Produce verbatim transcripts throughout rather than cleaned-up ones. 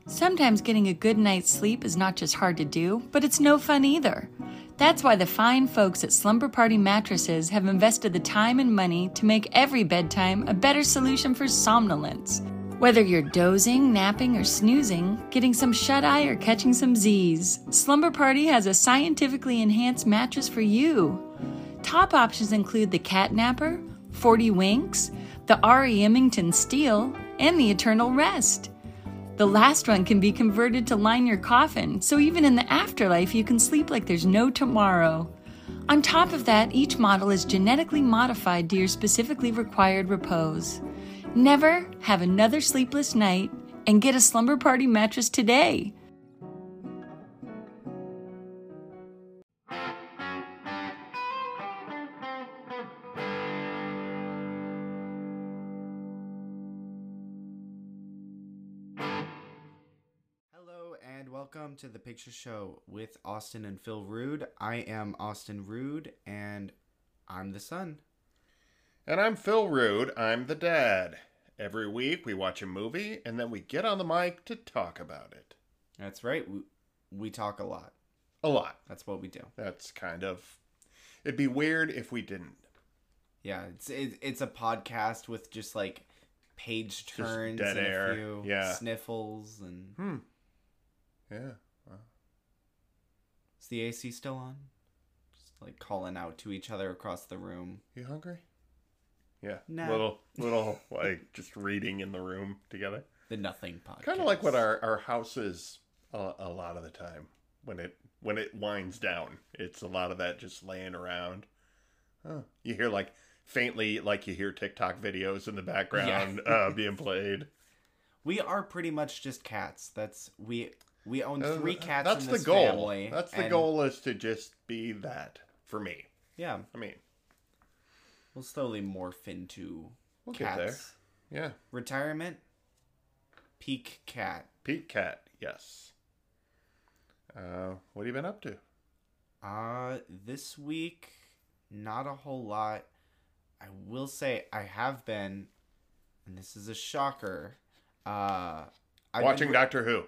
Sometimes getting a good night's sleep is not just hard to do, but it's no fun either. That's why the fine folks at Slumber Party Mattresses have invested the time and money to make every bedtime a better solution for somnolence. Whether you're dozing, napping, or snoozing, getting some shut-eye or catching some Z's, Slumber Party has a scientifically enhanced mattress for you. Top options include the Cat Napper, forty Winks, the R E Emmington Steel, and the Eternal Rest. The last one can be converted to line your coffin, so even in the afterlife you can sleep like there's no tomorrow. On top of that, each model is genetically modified to your specifically required repose. Never have another sleepless night and get a Slumber Party mattress today. Welcome to the Picture Show with Austin and Phil Rude. I am Austin Rude, and I'm the son. And I'm Phil Rude. I'm the dad. Every week we watch a movie, and then we get on the mic to talk about it. That's right. We, we talk a lot. A lot. That's what we do. That's kind of... It'd be weird if we didn't. Yeah, it's it, it's a podcast with just, like, page turns dead and air. a few Yeah. sniffles and... Hmm. Yeah. Wow. Is the A C still on? Just like calling out to each other across the room. You hungry? Yeah. Nah. Little, little, like, just reading in the room together. The Nothing Podcast. Kind of like what our, our house is a, a lot of the time. When it when it winds down, it's a lot of that just laying around. Oh, you hear, like, faintly, like you hear TikTok videos in the background yeah. uh, being played. We are pretty much just cats. That's... we. We own three cats That's in this the goal. family. That's the and... goal, is to just be that for me. Yeah. I mean, we'll slowly morph into we'll cats. Get there. Yeah. Retirement. Peak cat. Peak cat. Yes. Uh, what have you been up to? Uh, this week, not a whole lot. I will say I have been, and this is a shocker. Uh, I've watching been... Doctor Who.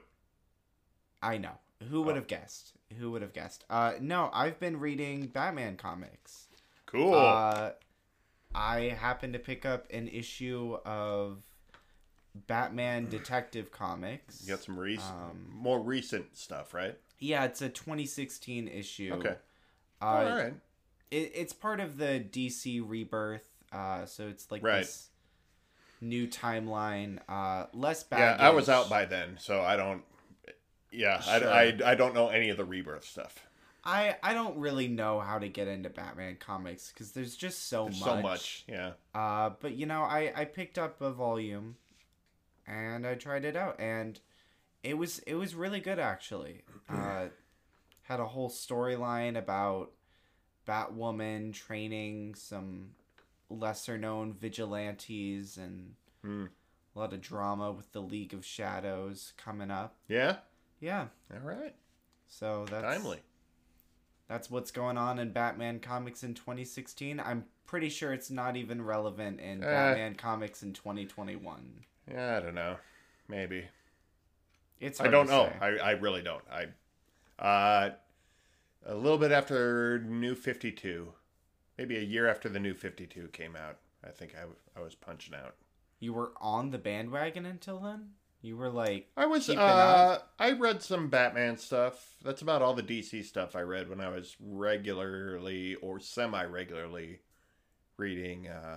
I know. Who would oh. have guessed? Who would have guessed? Uh, no, I've been reading Batman comics. Cool. Uh, I happened to pick up an issue of Batman Detective Comics. You got some recent, um, more recent stuff, right? Yeah, it's a twenty sixteen issue. Okay. Uh, All right. It, it's part of the D C Rebirth, uh, so it's like right. this new timeline. Uh, less baggage. Yeah, I was out by then, so I don't... Yeah, sure. I, I, I don't know any of the Rebirth stuff. I, I don't really know how to get into Batman comics because there's just so there's much. so much, yeah. Uh, but, you know, I, I picked up a volume and I tried it out, and it was it was really good, actually. Uh, had a whole storyline about Batwoman training some lesser-known vigilantes, and mm. a lot of drama with the League of Shadows coming up. Yeah? Yeah. All right. So that's timely. That's what's going on in Batman comics in twenty sixteen. I'm pretty sure it's not even relevant in uh, Batman comics in twenty twenty-one. Yeah, I don't know. Maybe. It's I hard don't to know. say. I, I really don't. I uh a little bit after New fifty-two. Maybe a year after the New fifty-two came out. I think I, I was punching out. You were on the bandwagon until then? You were like, I was, keeping uh, up? I read some Batman stuff. That's about all the D C stuff I read when I was regularly or semi-regularly reading, uh,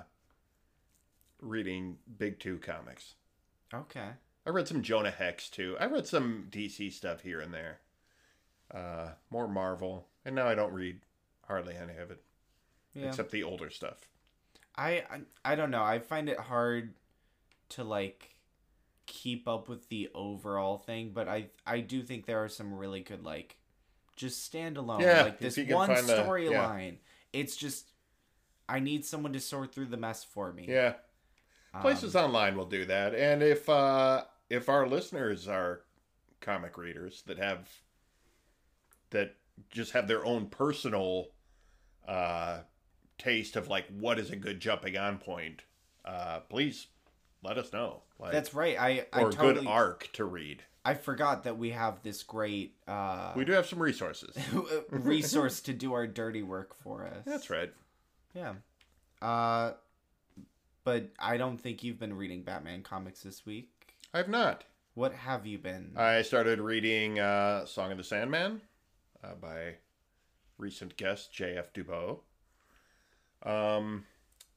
reading Big Two comics. Okay. I read some Jonah Hex, too. I read some D C stuff here and there. Uh, more Marvel. And now I don't read hardly any of it. Yeah. Except the older stuff. I, I, I don't know. I find it hard to, like, keep up with the overall thing, but I I do think there are some really good, like, just standalone, yeah, like this one storyline. Yeah. It's just I need someone to sort through the mess for me. Yeah, places um, online will do that, and if uh, if our listeners are comic readers that have that just have their own personal uh, taste of like what is a good jumping on point, uh, please let us know. Like, that's right. I, I or totally, good arc to read. I forgot that we have this great uh, We do have some resources. resource to do our dirty work for us. That's right. Yeah. Uh, but I don't think you've been reading Batman comics this week. I've not. What have you been? I started reading uh, Song of the Sandman uh, by recent guest J F. Dubois. Um,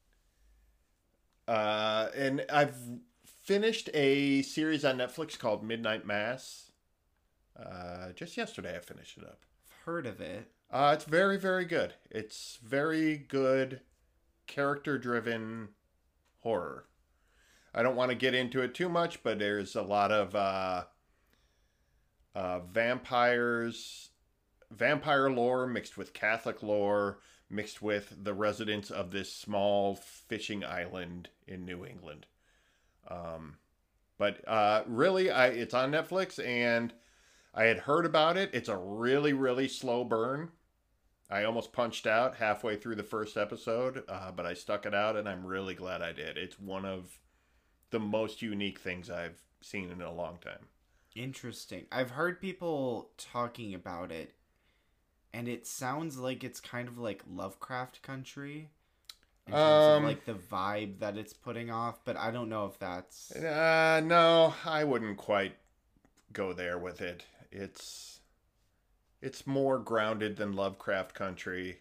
uh, and I've finished a series on Netflix called Midnight Mass. Uh, just yesterday I finished it up. I've heard of it. Uh, it's very, very good. It's very good, character-driven horror. I don't want to get into it too much, but there's a lot of uh, uh, vampires, vampire lore mixed with Catholic lore, mixed with the residents of this small fishing island in New England. Um, but uh, really, I it's on Netflix, and I had heard about it. It's a really, really slow burn. I almost punched out halfway through the first episode, uh, but I stuck it out, and I'm really glad I did. It's one of the most unique things I've seen in a long time. Interesting. I've heard people talking about it, and it sounds like it's kind of like Lovecraft Country in terms Um, of like the vibe that it's putting off, but I don't know if that's... Uh, no, I wouldn't quite go there with it. It's it's more grounded than Lovecraft Country,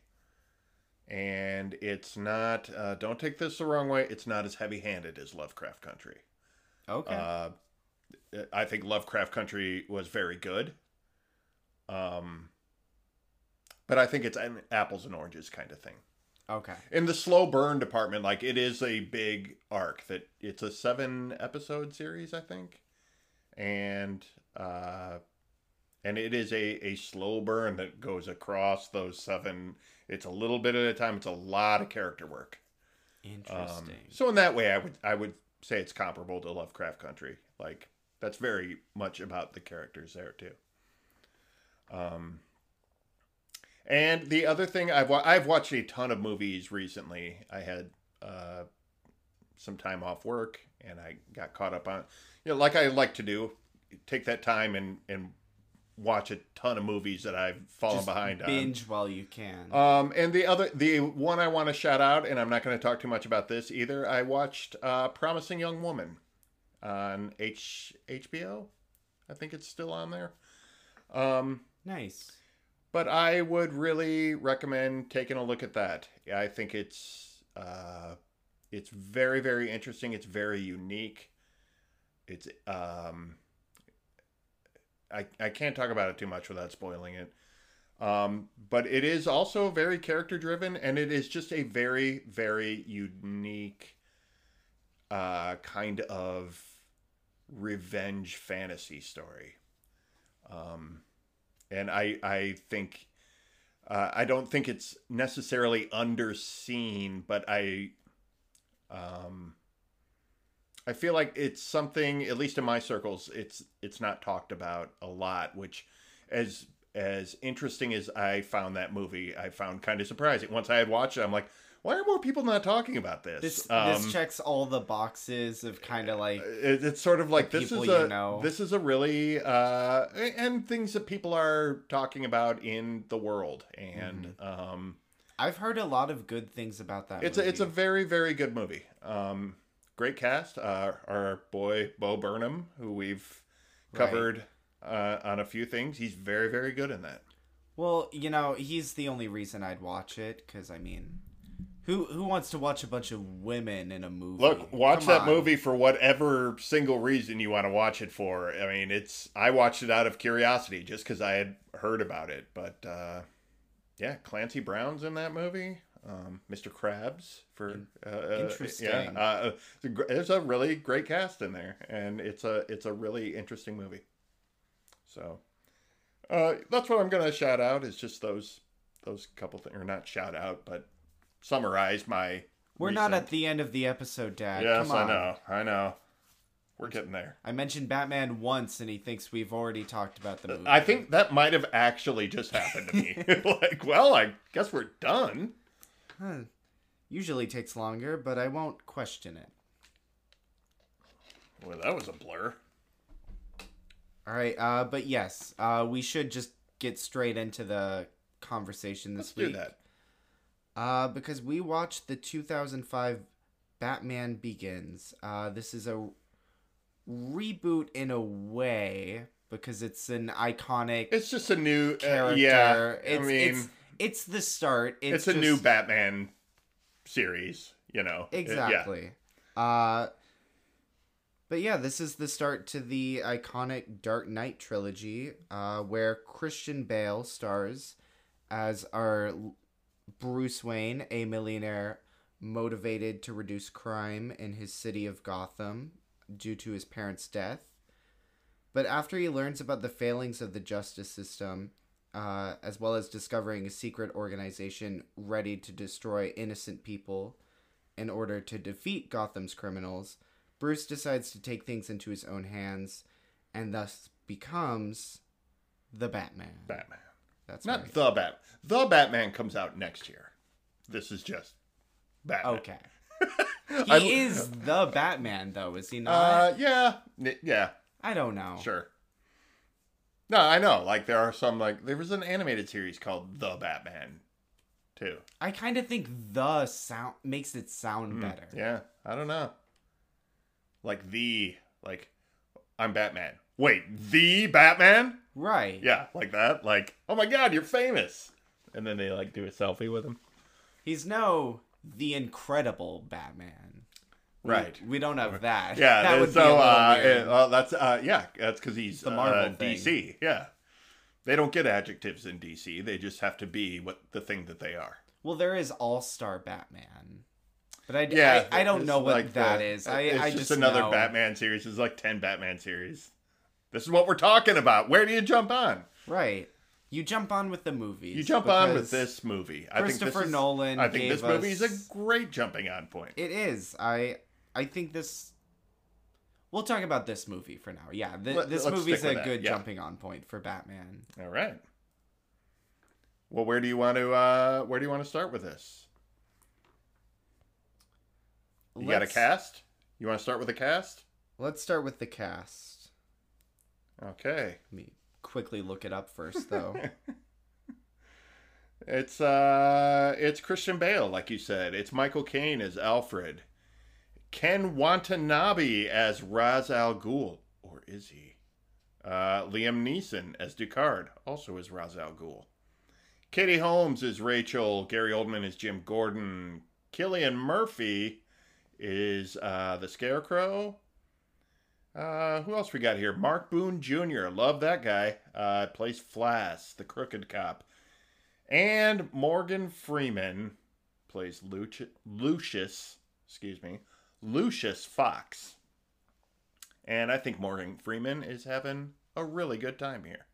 and it's not, uh, don't take this the wrong way, it's not as heavy-handed as Lovecraft Country. Okay. Uh, I think Lovecraft Country was very good. Um, but I think it's an apples and oranges kind of thing. Okay. In the slow burn department, like, it is a big arc. That it's a seven episode series, I think, and uh, and it is a a slow burn that goes across those seven. It's a little bit at a time. It's a lot of character work. Interesting. Um, so in that way, I would I would say it's comparable to Lovecraft Country. Like, that's very much about the characters there too. Um. And the other thing, I've wa- I've watched a ton of movies recently. I had uh, some time off work, and I got caught up on, you know, like I like to do, take that time and, and watch a ton of movies that I've fallen Just behind on. binge while you can. Um, and the other, the one I want to shout out, and I'm not going to talk too much about this either. I watched uh, Promising Young Woman on H HBO. I think it's still on there. Um, Nice. But I would really recommend taking a look at that. I think it's uh, it's very, very interesting. It's very unique. It's um, I I can't talk about it too much without spoiling it. Um, but it is also very character driven, and it is just a very, very unique uh, kind of revenge fantasy story. Um. And I, I think, uh, I don't think it's necessarily underseen, but I, um, I feel like it's something, at least in my circles, it's, it's not talked about a lot, which as, as interesting as I found that movie, I found kind of surprising. Once I had watched it, I'm like, why are more people not talking about this? This um, this checks all the boxes of kind of like it, it's sort of like this is people a you know. this is a really uh, and things that people are talking about in the world, and Mm-hmm. um, I've heard a lot of good things about that. it's movie. a it's a very very good movie. Um, great cast. Uh, our boy Bo Burnham, who we've covered uh, on a few things, he's very very good in that. Well, you know, he's the only reason I'd watch it, because I mean, Who who wants to watch a bunch of women in a movie? Look, watch Come that on. movie for whatever single reason you want to watch it for. I mean, it's I watched it out of curiosity just because I had heard about it. But uh, yeah, Clancy Brown's in that movie. Um, Mister Krabs for uh, uh, Interesting. Yeah, uh, there's a really great cast in there, and it's a it's a really interesting movie. So uh, that's what I'm gonna shout out. Is just those those couple things, or not shout out, but summarize my. We're recent... not at the end of the episode, Dad. Yes, Come on. I know. I know. We're getting there. I mentioned Batman once, and he thinks we've already talked about the movie. I think that might have actually just happened to me. Like, well, I guess we're done. Huh. Usually takes longer, but I won't question it. Well, that was a blur. All right, uh, but yes, uh, we should just get straight into the conversation this Let's week. do that. Uh, because we watched the two thousand five Batman Begins. Uh, this is a reboot in a way because it's an iconic It's just a new uh, character. yeah, it's, I mean, it's it's the start. It's, it's, a just, new Batman series. You know, It- yeah. Exactly. Uh, but yeah, this is the start to the iconic Dark Knight trilogy, uh, where Christian Bale stars as our Bruce Wayne, a millionaire motivated to reduce crime in his city of Gotham due to his parents' death. But after he learns about the failings of the justice system, uh, as well as discovering a secret organization ready to destroy innocent people in order to defeat Gotham's criminals, Bruce decides to take things into his own hands and thus becomes the Batman. Batman. That's Not right. the Bat. The Batman comes out next year. This is just Batman. Okay. He I- is the Batman, though, is he not? Uh, yeah, N- yeah, I don't know. sure. No, I know. Like there are some like there was an animated series called The Batman, too. I kind of think the sound makes it sound better. Yeah, I don't know. Like the like, I'm Batman. Wait, the Batman? Right. Yeah, like that. Like, oh my God, you're famous. And then they like do a selfie with him. He's no the incredible Batman. We- Right. We, don't have that. Yeah, that would so be a little uh, weird. uh, well, that's uh, yeah, that's because he's The Marvel uh, thing. D C. Yeah, they don't get adjectives in D C. They just have to be what the thing that they are. Well, there is All-Star Batman. But I, Yeah, I, I don't it's know what like that the- is. I, it's I just, just another know. Batman series. It's like ten Batman series. This is what we're talking about. Where do you jump on? Right. You jump on with the movies. You jump on with because this movie. I think Christopher this is, Nolan I think this gave movie is a us- great jumping on point. It is. I I think this... We'll talk about this movie for now. Yeah, th- Let- this let's movie's stick a with that, good yeah. jumping on point for Batman. All right. Well, where do you want to uh, where do you want to start with this? You got a Let's- cast? You want to start with a cast? Let's start with the cast. Okay. Let me quickly look it up first, though. It's uh it's Christian Bale, like you said. It's Michael Caine as Alfred. Ken Watanabe as Ra's al Ghul. Or is he? Uh, Liam Neeson as Ducard, also as Ra's al Ghul. Katie Holmes is Rachel. Gary Oldman is Jim Gordon. Cillian Murphy is uh, the Scarecrow. Uh, who else we got here? Mark Boone Junior Love that guy. Uh, plays Flass, the crooked cop. And Morgan Freeman plays Luci- Lucius, excuse me, Lucius Fox. And I think Morgan Freeman is having a really good time here.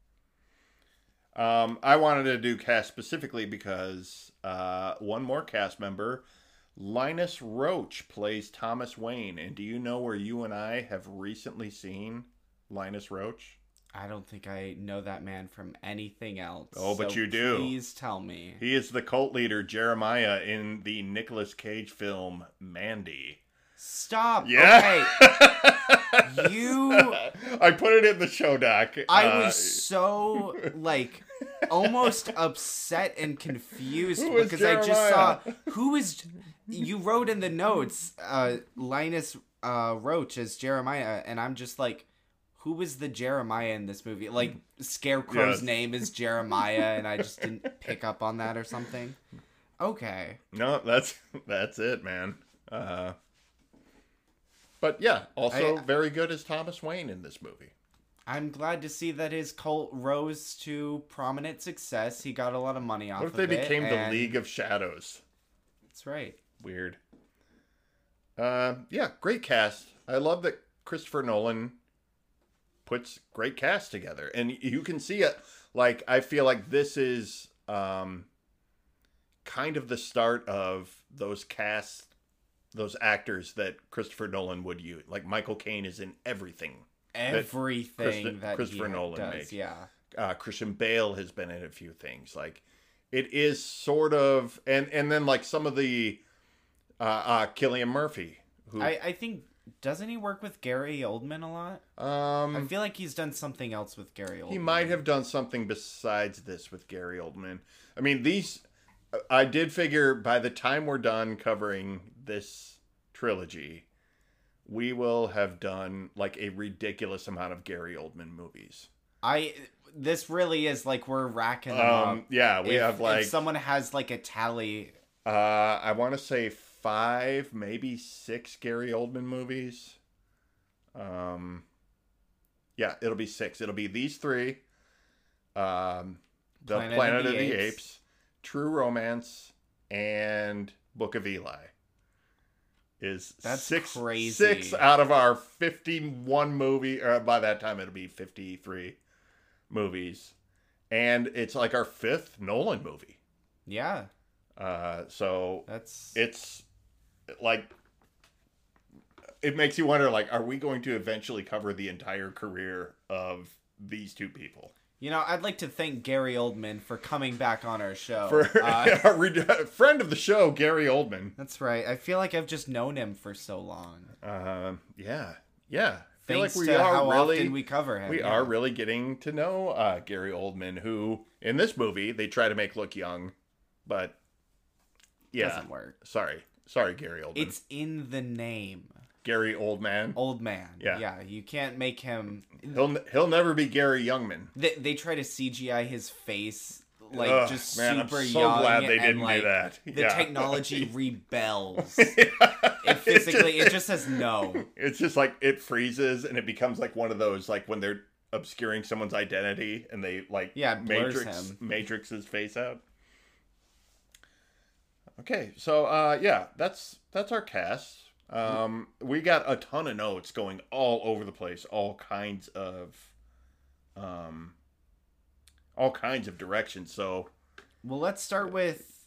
Um, I wanted to do cast specifically because uh, one more cast member, Linus Roach, plays Thomas Wayne. And do you know where you and I have recently seen Linus Roach? I don't think I know that man from anything else. Oh, but so you do. Please tell me. He is the cult leader Jeremiah in the Nicolas Cage film Mandy. Stop. Yeah. Okay. You... I put it in the show doc. I Uh, was so, like, almost upset and confused Who is because I just saw... Jeremiah? Who is... You wrote in the notes, uh, Linus uh, Roach as Jeremiah, and I'm just like... Who was the Jeremiah in this movie? Like, Scarecrow's Yes. name is Jeremiah, and I just didn't pick up on that or something. Okay. No, that's that's it, man. Uh, but yeah, also I- very good as Thomas Wayne in this movie. I'm glad to see that his cult rose to prominent success. He got a lot of money off What if of they it, became the and- League of Shadows? That's right. Weird. Uh, yeah, great cast. I love that Christopher Nolan puts great cast together, and you can see it. Like, I feel like this is um, kind of the start of those casts, those actors that Christopher Nolan would use. Like, Michael Caine is in everything. Everything Christi- that Christopher he Nolan does, makes. yeah. Uh, Christian Bale has been in a few things. Like, it is sort of, and and then like some of the uh, uh Cillian Murphy, who I, I think doesn't he work with Gary Oldman a lot? Um, I feel like he's done something else with Gary Oldman. he might have done something besides this with Gary Oldman. I mean, these. I did figure by the time we're done covering this trilogy, we will have done like a ridiculous amount of Gary Oldman movies. I this really is like we're racking them Um, up. yeah, we if, have like if someone has like a tally. uh, I want to say five, maybe six Gary Oldman movies. Um, yeah, it'll be six. It'll be these three. Um, the Planet, Planet of the, of the Apes. Apes, True Romance, and Book of Eli. Is That's six crazy. Six out of our fifty-one movie, or by that time it'll be fifty-three movies, and it's like our fifth Nolan movie. Yeah. Uh, so that's it's like it makes you wonder, like, are we going to eventually cover the entire career of these two people? You know, I'd like to thank Gary Oldman for coming back on our show. For uh, our re- friend of the show, Gary Oldman. That's right. I feel like I've just known him for so long. Uh, yeah, yeah. I feel Thanks like we to are how really, often we cover him. We yeah. are really getting to know uh, Gary Oldman, who in this movie they try to make look young, but yeah, doesn't work. Sorry, sorry, Gary Oldman. It's in the name. Gary Oldman. Old man. Yeah. Yeah. You can't make him. He'll he'll never be Gary Youngman. They they try to C G I his face like Ugh, just man, super I'm so young. glad they and, didn't like, do that. The Yeah. technology rebels. It It physically, it just says no. It's just like it freezes and it becomes like one of those, like when they're obscuring someone's identity and they like Yeah, it blurs matrix him. matrix his face out. Okay, so uh yeah, that's that's our cast. Um we got a ton of notes going all over the place, all kinds of um all kinds of directions. So Well, let's start with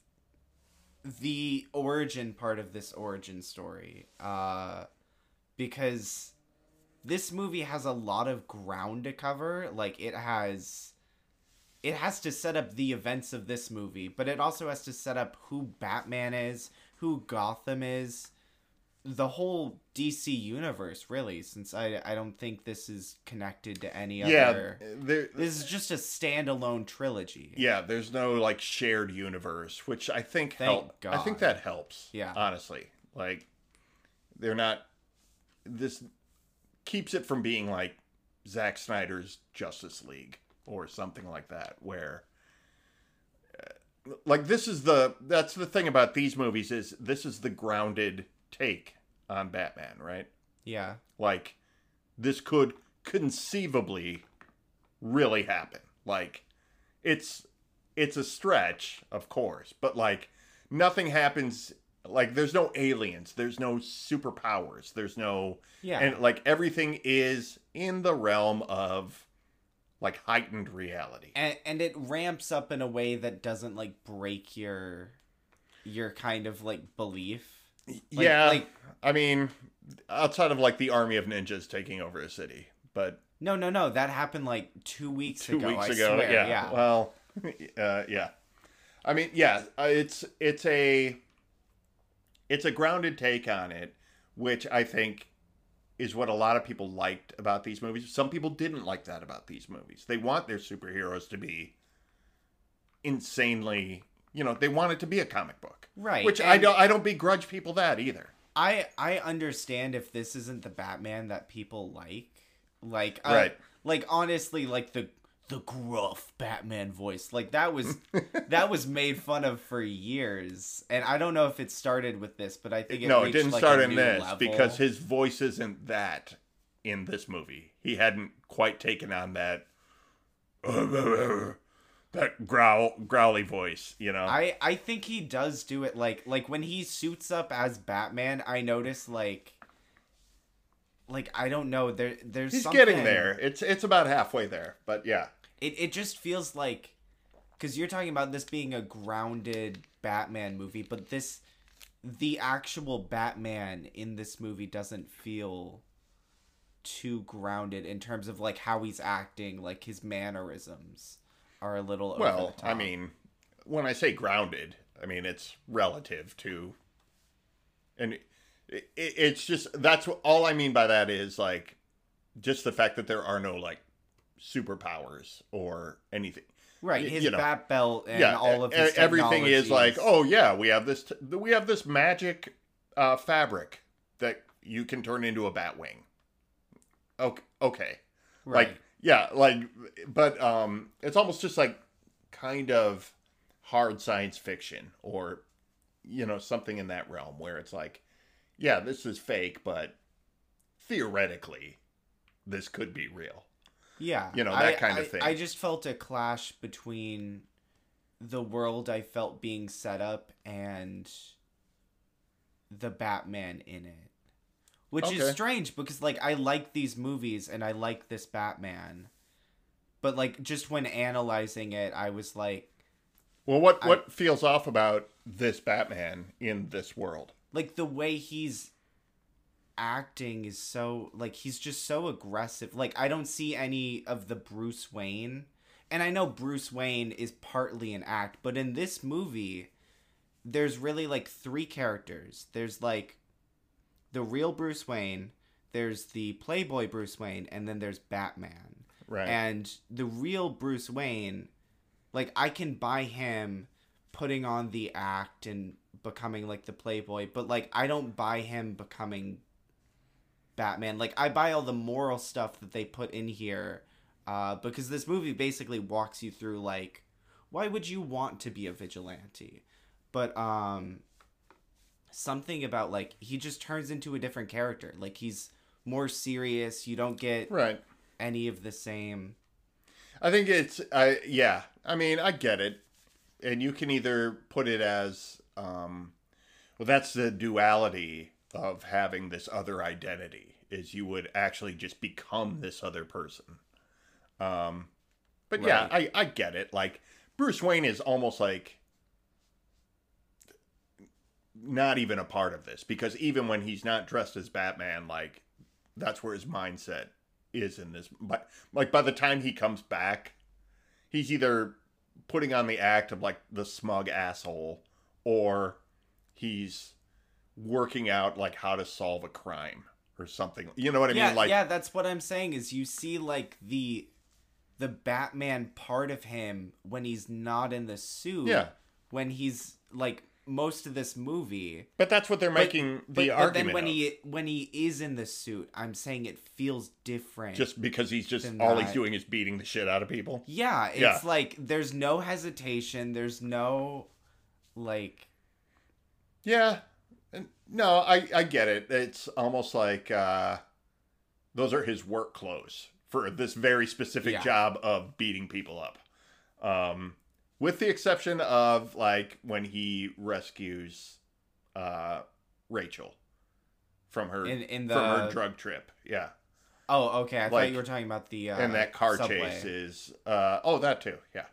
the origin part of this origin story. Uh, because this movie has a lot of ground to cover. Like, it has... It has to set up the events of this movie, but it also has to set up who Batman is, who Gotham is, the whole D C universe, really, since I, I don't think this is connected to any yeah, other... there, This is just a standalone trilogy. yeah, there's no like shared universe, which I think Thank help. God. I think that helps. Yeah. honestly, like they're not. This keeps it from being like Zack Snyder's Justice League or something like that, where uh, like this is the that's the thing about these movies is this is the grounded take on Batman, right? Yeah. Like this could conceivably really happen. Like it's it's a stretch, of course, but like nothing happens. Like there's no aliens, there's no superpowers, there's no Yeah. and like everything is in the realm of like heightened reality. And, and it ramps up in a way that doesn't like break your your kind of like belief. Like, yeah, like I mean, outside of like the army of ninjas taking over a city, but no, no, no. That happened like two weeks two ago. weeks I ago, swear. yeah. yeah. Well, uh, yeah. I mean, yeah. Uh, it's it's a it's a grounded take on it, which I think is what a lot of people liked about these movies. Some people didn't like that about these movies. They want their superheroes to be insanely, you know, they want it to be a comic book. Right. Which I and don't I don't begrudge people that either. I I understand if this isn't the Batman that people like. Like uh, Right. like honestly, like the the gruff Batman voice. Like that was that was made fun of for years. And I don't know if it started with this, but I think it no, it reached, didn't like, start a in new this level. because his voice isn't that in this movie. He hadn't quite taken on that that growl growly voice, you know. I I think he does do it like like when he suits up as Batman. I notice like like I don't know there there's He's something, getting there. It's it's about halfway there, but yeah. It it just feels like because you're talking about this being a grounded Batman movie, but this the actual Batman in this movie doesn't feel too grounded in terms of like how he's acting, like his mannerisms are a little over Well, the top. I mean, when I say grounded, I mean it's relative to and it, it's just that's what, all I mean by that is like just the fact that there are no like superpowers or anything. Right, his you know, bat belt and yeah, all of his everything is like, technologies. oh yeah, we have this t- we have this magic uh, fabric that you can turn into a bat wing. Okay, okay, Right. like yeah, like but um, it's almost just like kind of hard science fiction or you know something in that realm where it's like, yeah, this is fake, but theoretically, this could be real. Yeah, You know, that I, kind of I- thing. I just felt a clash between the world I felt being set up and the Batman in it. Which is Okay. strange because, like, I like these movies and I like this Batman. But, like, just when analyzing it, I was like, Well, what I- what feels off about this Batman in this world? like, the way he's acting is so, like, he's just so aggressive. Like, I don't see any of the Bruce Wayne. And I know Bruce Wayne is partly an act, but in this movie, there's really, like, three characters. There's, like, the real Bruce Wayne, there's the Playboy Bruce Wayne, and then there's Batman. Right. And the real Bruce Wayne, like, I can buy him putting on the act and becoming, like, the Playboy, but, like, I don't buy him becoming Batman. Like, I buy all the moral stuff that they put in here, uh, because this movie basically walks you through, like, why would you want to be a vigilante? But, um, something about, like, he just turns into a different character. Like, he's more serious. You don't get right. any of the same. I think it's I yeah. I mean, I get it. And you can either put it as um well that's the duality of having this other identity is you would actually just become this other person. Um but yeah, I I get it. Like Bruce Wayne is almost like not even a part of this because even when he's not dressed as Batman, like that's where his mindset is in this. But like by the time he comes back, he's either putting on the act of like the smug asshole or he's working out like how to solve a crime or something. You know what I yeah, mean? Like yeah, that's what I'm saying is you see like the the Batman part of him when he's not in the suit. Yeah. When he's like most of this movie. But that's what they're making but, the but argument then when of. he when he is in the suit, I'm saying it feels different. Just because he's just than all that. he's doing is beating the shit out of people. Yeah, it's Yeah. like there's no hesitation, there's no like Yeah. No, I, I get it. It's almost like uh, those are his work clothes for this very specific Yeah. job of beating people up. Um, with the exception of like when he rescues uh, Rachel from her In- in from her the- drug trip. Yeah. Oh, okay. I Like- thought you were talking about the uh, and that car subway. chase is uh oh that too yeah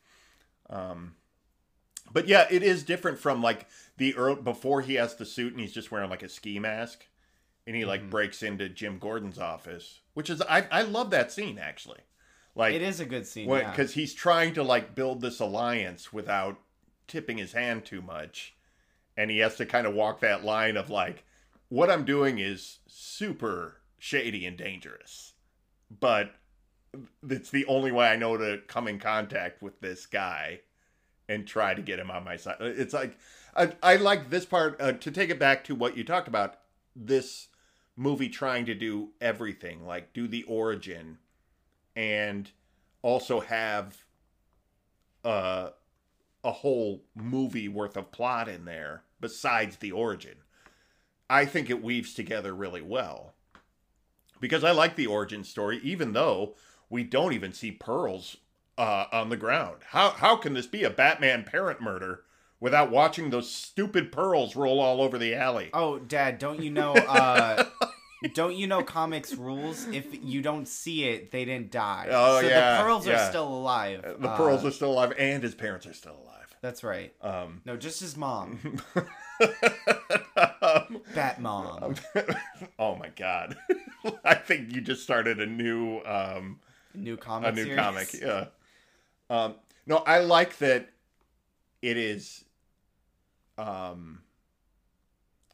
um but yeah it is different from like the earl before he has the suit and he's just wearing like a ski mask and he like Mhm. breaks into Jim Gordon's office, which is I I love that scene actually, like It is a good scene, yeah. because he's trying to like build this alliance without tipping his hand too much, and he has to kind of walk that line of like what I'm doing is super shady and dangerous, but it's the only way I know to come in contact with this guy and try to get him on my side. It's like I, I like this part uh, to take it back to what you talked about, this movie trying to do everything, like do the origin and also have uh, a whole movie worth of plot in there besides the origin. I think it weaves together really well. Because I like the origin story, even though we don't even see pearls uh, on the ground. How how can this be a Batman parent murder without watching those stupid pearls roll all over the alley? Oh, Dad, don't you know uh don't you know comics rules? If you don't see it, they didn't die. Oh, so yeah, the pearls yeah. are still alive. The Uh, pearls are still alive, and his parents are still alive. That's right. Um, No, just his mom. um, Bat mom. oh my god! I think you just started a new um, New comic a new series. comic. Yeah. Um, no, I like that. It is. Um.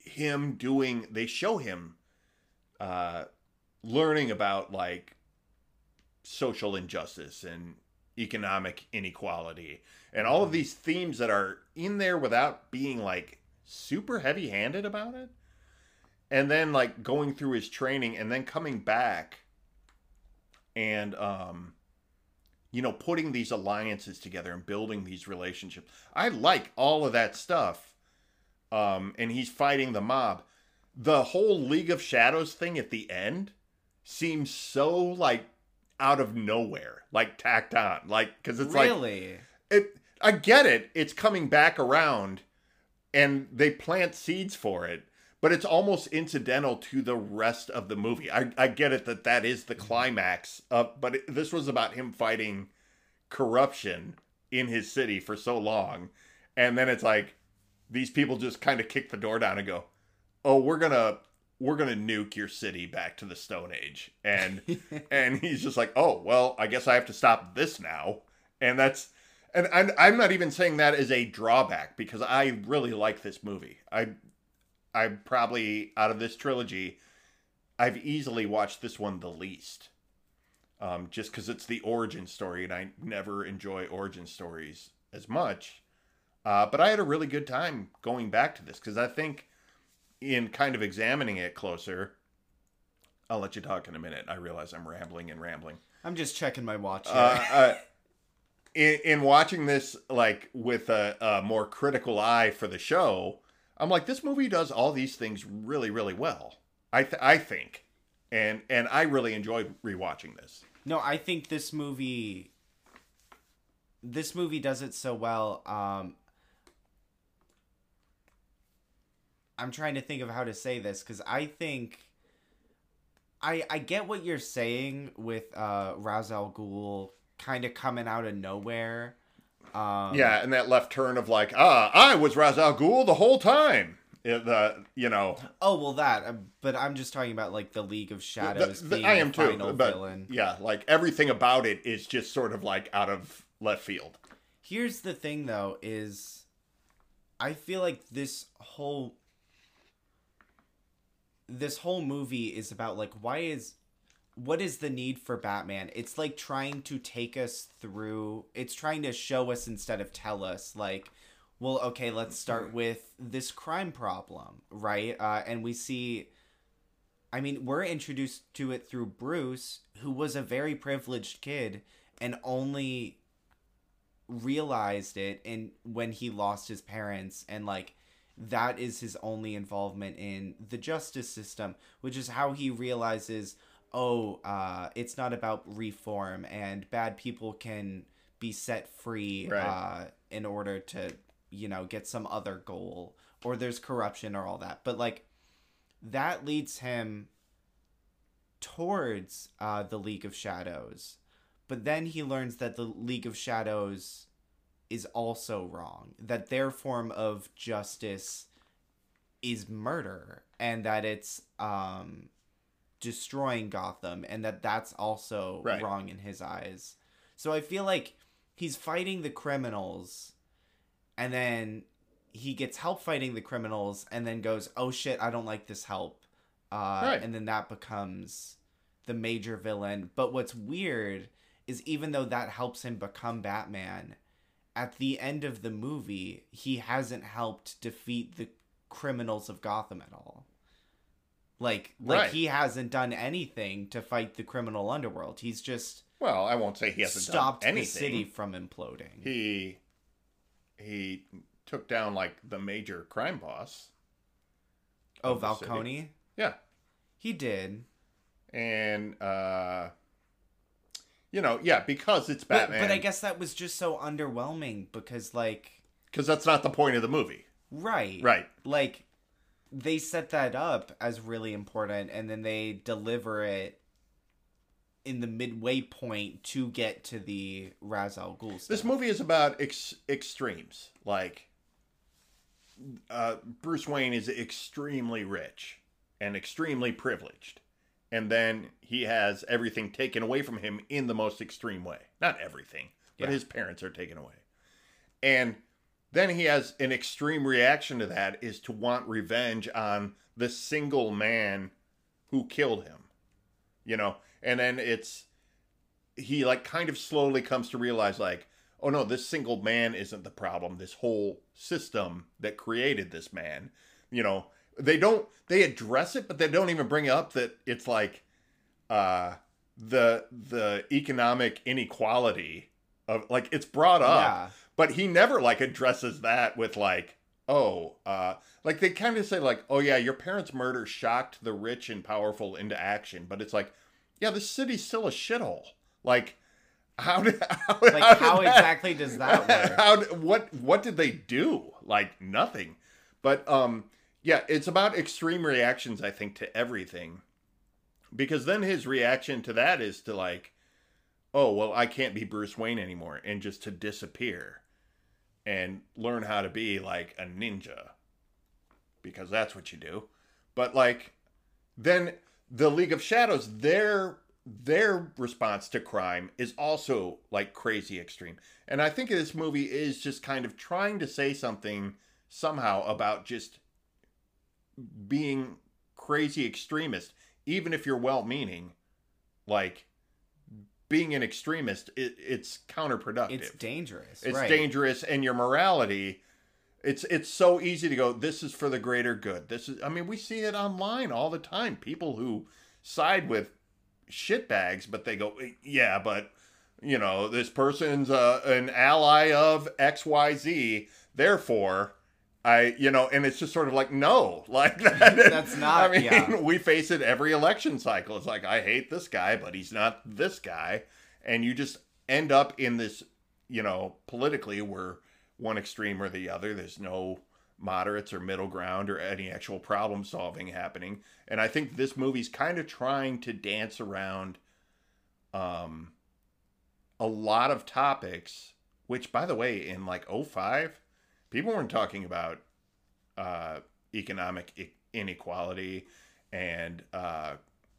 him doing, they show him uh, learning about like social injustice and economic inequality and all of these themes that are in there without being like super heavy handed about it. And then like going through his training and then coming back and, um, you know, putting these alliances together and building these relationships. I like all of that stuff. Um, and he's fighting the mob. The whole League of Shadows thing at the end seems so like out of nowhere, like tacked on, like, because it's really? like it. I get it. It's coming back around, and they plant seeds for it, but it's almost incidental to the rest of the movie. I I get it that that is the climax of, but it, this was about him fighting corruption in his city for so long, and then it's like these people just kind of kick the door down and go, "Oh, we're gonna." we're going to nuke your city back to the Stone Age. And, and he's just like, oh, well, I guess I have to stop this now. And that's, and I'm, I'm not even saying that as a drawback because I really like this movie. I, I probably, out of this trilogy, I've easily watched this one the least. Um, just because it's the origin story and I never enjoy origin stories as much. Uh, but I had a really good time going back to this because I think, in kind of examining it closer, I'll let you talk in a minute. I realize I'm rambling and rambling. I'm just checking my watch here. Uh, uh, in, in watching this, like, with a, a more critical eye for the show, I'm like, this movie does all these things really, really well. I th- I think. And, and I really enjoyed rewatching this. No, I think this movie... This movie does it so well. Um... I'm trying to think of how to say this because I think I I get what you're saying with uh, Ra's al Ghul kind of coming out of nowhere. Um, yeah, and that left turn of like, ah, I was Ra's al Ghul the whole time. It, uh, you know. Oh well, that. Uh, but I'm just talking about like the League of Shadows the, the, being I am the final too, but villain. Yeah, like everything about it is just sort of like out of left field. Here's the thing, though, is I feel like this whole. This whole movie is about, like, why is... What is the need for Batman? It's, like, trying to take us through... It's trying to show us instead of tell us, like, well, okay, let's start with this crime problem, right? Uh, and we see... I mean, we're introduced to it through Bruce, who was a very privileged kid, and only realized it in when he lost his parents, and, like... That is his only involvement in the justice system, which is how he realizes, oh, uh, it's not about reform and bad people can be set free right. uh, in order to, you know, get some other goal, or there's corruption or all that. But, like, that leads him towards uh, the League of Shadows. But then he learns that the League of Shadows is also wrong, that their form of justice is murder, and that it's um destroying Gotham, and that that's also right. wrong in his eyes. So I feel like he's fighting the criminals, and then he gets help fighting the criminals, and then goes, oh shit, I don't like this help. Uh, right. And then that becomes the major villain. But what's weird is even though that helps him become Batman, at the end of the movie, he hasn't helped defeat the criminals of Gotham at all. Like, like right. he hasn't done anything to fight the criminal underworld. He's just well, I won't say he hasn't stopped done anything. the city from imploding. He he took down like the major crime boss. Oh, Falcone? Yeah, he did. And uh you know, yeah, because it's Batman. But, but I guess that was just so underwhelming because, like... Because that's not the point of the movie. Right. Right. Like, they set that up as really important, and then they deliver it in the midway point to get to the Ra's al Ghul stuff. This movie is about ex- extremes. Like, uh, Bruce Wayne is extremely rich and extremely privileged. And then he has everything taken away from him in the most extreme way. Not everything, but yeah. his parents are taken away. And then he has an extreme reaction to that is to want revenge on the single man who killed him, you know? And then it's, he like kind of slowly comes to realize like, oh no, this single man isn't the problem. This whole system that created this man, you know, they don't, they address it, but they don't even bring up that it's like, uh, the, the economic inequality of like, it's brought up. Yeah. But he never, like, addresses that with, like, oh, uh, like, they kind of say, like, oh, yeah, your parents' murder shocked the rich and powerful into action. But it's like, yeah, the city's still a shithole. Like, how did, how, like, how, how did that, exactly does that work? How, what, what did they do? Like, nothing. But, um, yeah, it's about extreme reactions, I think, to everything. Because then his reaction to that is to, like, oh, well, I can't be Bruce Wayne anymore, and just to disappear. And learn how to be like a ninja, because that's what you do. But like, then the League of Shadows, their their response to crime is also like crazy extreme. And I think this movie is just kind of trying to say something somehow about just being crazy extremist, even if you're well-meaning. Like, being an extremist, it, it's counterproductive. It's dangerous. It's right. dangerous, and your morality, it's it's so easy to go, this is for the greater good. This is, I mean, we see it online all the time. People who side with shitbags, but they go, yeah, but, you know, this person's uh, an ally of X Y Z, therefore, I, you know, and it's just sort of like, no, like that. That's not, I mean, yeah. we face it every election cycle. It's like, I hate this guy, but he's not this guy. And you just end up in this, you know, politically, where one extreme or the other, there's no moderates or middle ground or any actual problem solving happening. And I think this movie's kind of trying to dance around um, a lot of topics, which, by the way, in like oh five, people weren't talking about uh, economic I- inequality and uh,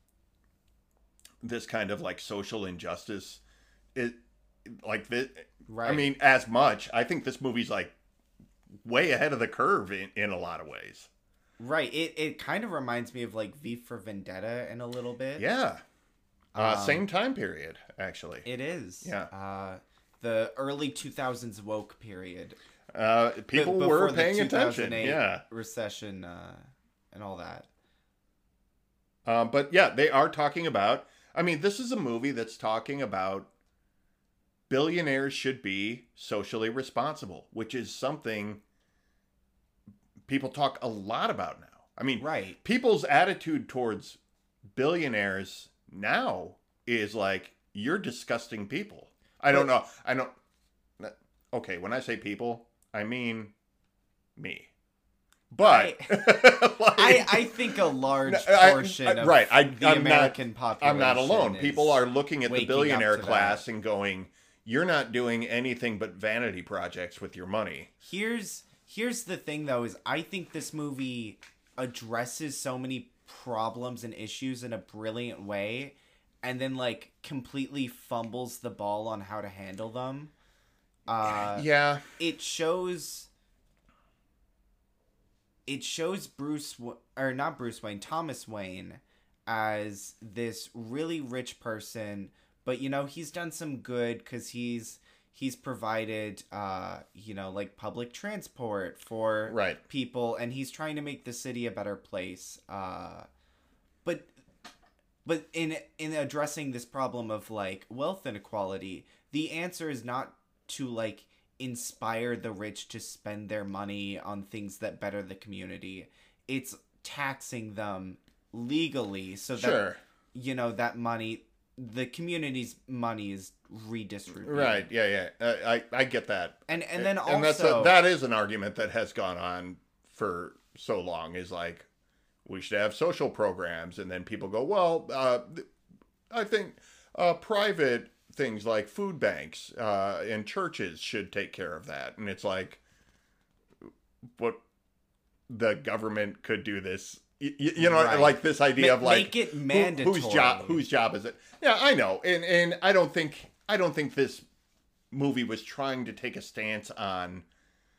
this kind of like social injustice. It like this. Right. I mean, as much. I think this movie's like way ahead of the curve in, in a lot of ways. Right. It it kind of reminds me of like V for Vendetta in a little bit. Yeah. Uh, Um, same time period, actually. It is. Yeah. Uh, the early two thousands woke period. Uh, people B- were before the paying attention. two thousand eight Yeah. recession uh, and all that. Uh, but yeah, they are talking about, I mean, this is a movie that's talking about billionaires should be socially responsible, which is something people talk a lot about now. I mean, Right. people's attitude towards billionaires now is like, you're disgusting people. I don't know. I don't. Okay, when I say people, I mean me. But I, like, I, I think a large I- portion I- of right, I- the I'm American not, population I'm not alone. is People are looking at the waking billionaire up to class that. and going, you're not doing anything but vanity projects with your money. Here's here's the thing though, is I think this movie addresses so many problems and issues in a brilliant way, and then like completely fumbles the ball on how to handle them. Uh, Yeah. it shows it shows Bruce Wa- or not Bruce Wayne, Thomas Wayne as this really rich person, but you know, he's done some good because he's he's provided uh you know, like public transport for Right. people, and he's trying to make the city a better place. Uh but but in in addressing this problem of like wealth inequality, the answer is not to like inspire the rich to spend their money on things that better the community. It's taxing them legally so that, Sure. you know, that money, the community's money is redistributed. Right. Yeah. Yeah. Uh, I I get that. And and then also and that's a, that is an argument that has gone on for so long. Is like, we should have social programs, and then people go, well, uh, I think uh, private things like food banks uh, and churches should take care of that. And it's like, what, the government could do this. You, you know, Right. like this idea Ma- of like, make it who- mandatory. whose job whose job is it? Yeah, I know, and and I don't think I don't think this movie was trying to take a stance on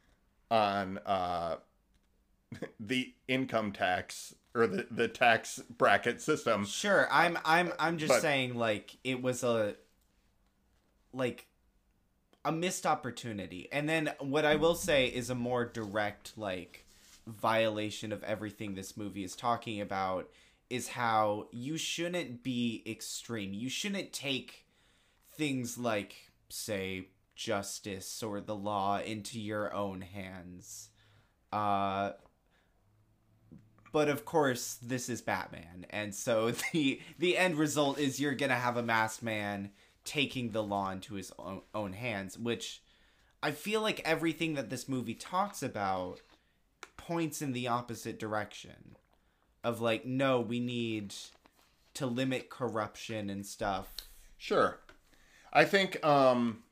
on uh, the income tax or the, the tax bracket system. Sure, I'm I'm I'm just But- saying like it was a like a missed opportunity. And then what I will say is a more direct like violation of everything this movie is talking about is how you shouldn't be extreme. You shouldn't take things like, say, justice or the law into your own hands. Uh But of course, this is Batman, and so the the end result is you're gonna have a masked man taking the law into his own, own hands, which I feel like everything that this movie talks about points in the opposite direction. Of like, no, we need to limit corruption and stuff. Sure. I think, um...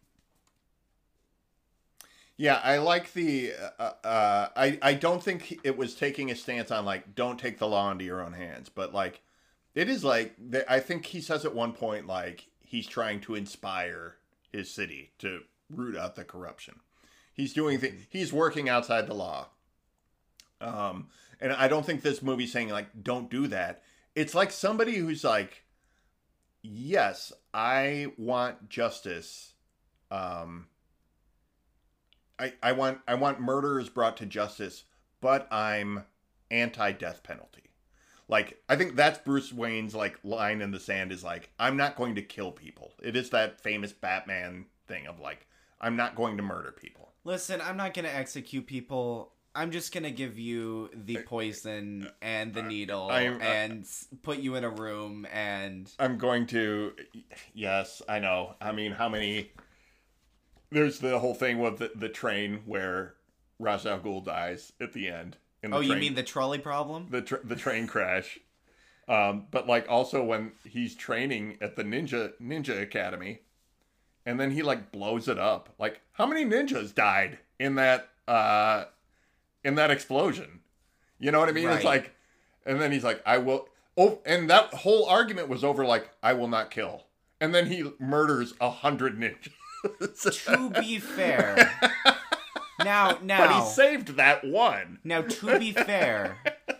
yeah, I like the... Uh, uh, I, I don't think it was taking a stance on, like, don't take the law into your own hands. But, like, it is like... I think he says at one point, like, he's trying to inspire his city to root out the corruption. He's doing... Th- he's working outside the law. Um, and I don't think this movie's saying, like, don't do that. It's like somebody who's like, yes, I want justice. Um... I, I want I want murderers brought to justice, but I'm anti-death penalty. Like, I think that's Bruce Wayne's like line in the sand is like, I'm not going to kill people. It is that famous Batman thing of like, I'm not going to murder people. Listen, I'm not gonna execute people. I'm just gonna give you the poison and the needle I'm- and s put you in a room and... I'm going to, yes, I know. I mean, how many... There's the whole thing with the, the train where Ra's al Ghul dies at the end. In the Oh, train, you mean the trolley problem? the tr- the train crash? Um, but like also when he's training at the ninja ninja academy, and then he like blows it up. Like, how many ninjas died in that uh, in that explosion? You know what I mean? It's Right. like, and then he's like, I will. Oh, and that whole argument was over like, I will not kill. And then he murders a hundred ninjas. To be fair, now now But he saved that one. now to be fair,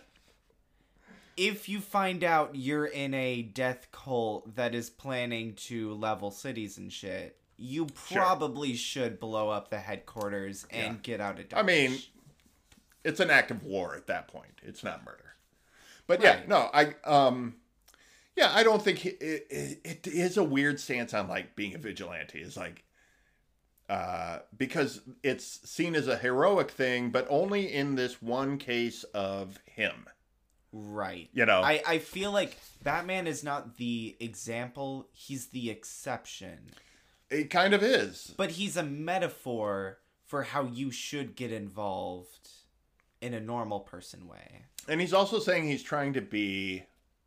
if you find out you're in a death cult that is planning to level cities and shit, you Sure. probably should blow up the headquarters and Yeah. get out of Dodge. I mean, it's an act of war at that point. It's not murder. But yeah, Right. no, I um yeah, I don't think he, it, it it is a weird stance on like being a vigilante. It's like uh because it's seen as a heroic thing, but only in this one case of him. right. You know. I, I feel like Batman is not the example, he's the exception. It kind of is. But he's a metaphor for how you should get involved in a normal person way. And he's also saying he's trying to be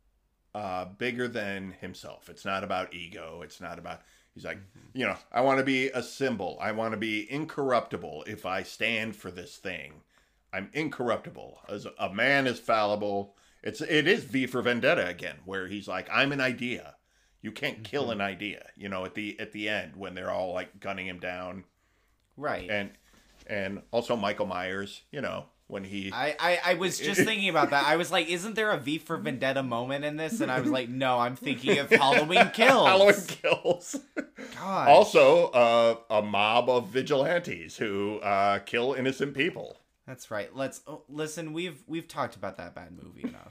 uh, bigger than himself. It's not about ego. It's not about... He's like, mm-hmm. you know, I want to be a symbol. I want to be incorruptible if I stand for this thing. I'm incorruptible. As a man is fallible. It's It is V for Vendetta again, where he's like, I'm an idea. You can't mm-hmm. kill an idea. You know, at the at the end when they're all like gunning him down. Right. And and also Michael Myers, you know. When he, I, I, I was just thinking about that. I was like, isn't there a V for Vendetta moment in this? And I was like, no, I'm thinking of Halloween Kills. Halloween Kills. God. Also, uh, a mob of vigilantes who uh, kill innocent people. That's right. Let's oh, listen. We've we've talked about that bad movie enough.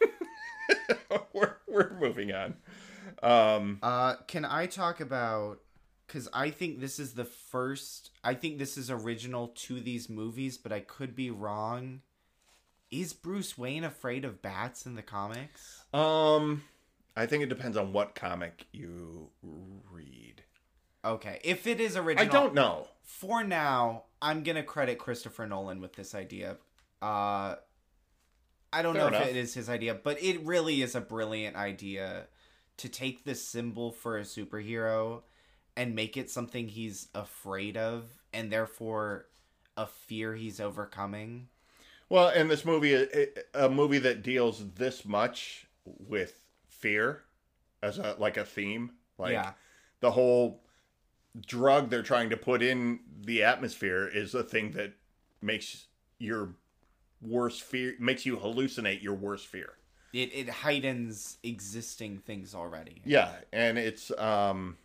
we're we're moving on. Um, uh, can I talk about? Because I think this is the first... I think this is original to these movies, but I could be wrong. Is Bruce Wayne afraid of bats in the comics? Um, I think it depends on what comic you read. Okay, if it is original... I don't know. For now, I'm going to credit Christopher Nolan with this idea. Uh, I don't Fair know enough. if it is his idea, but it really is a brilliant idea to take this symbol for a superhero and make it something he's afraid of, and therefore a fear he's overcoming. Well, and this movie, a movie that deals this much with fear as a like a theme, like Yeah. the whole drug they're trying to put in the atmosphere is a thing that makes your worst fear, makes you hallucinate your worst fear. It it heightens existing things already. Yeah, and it's um,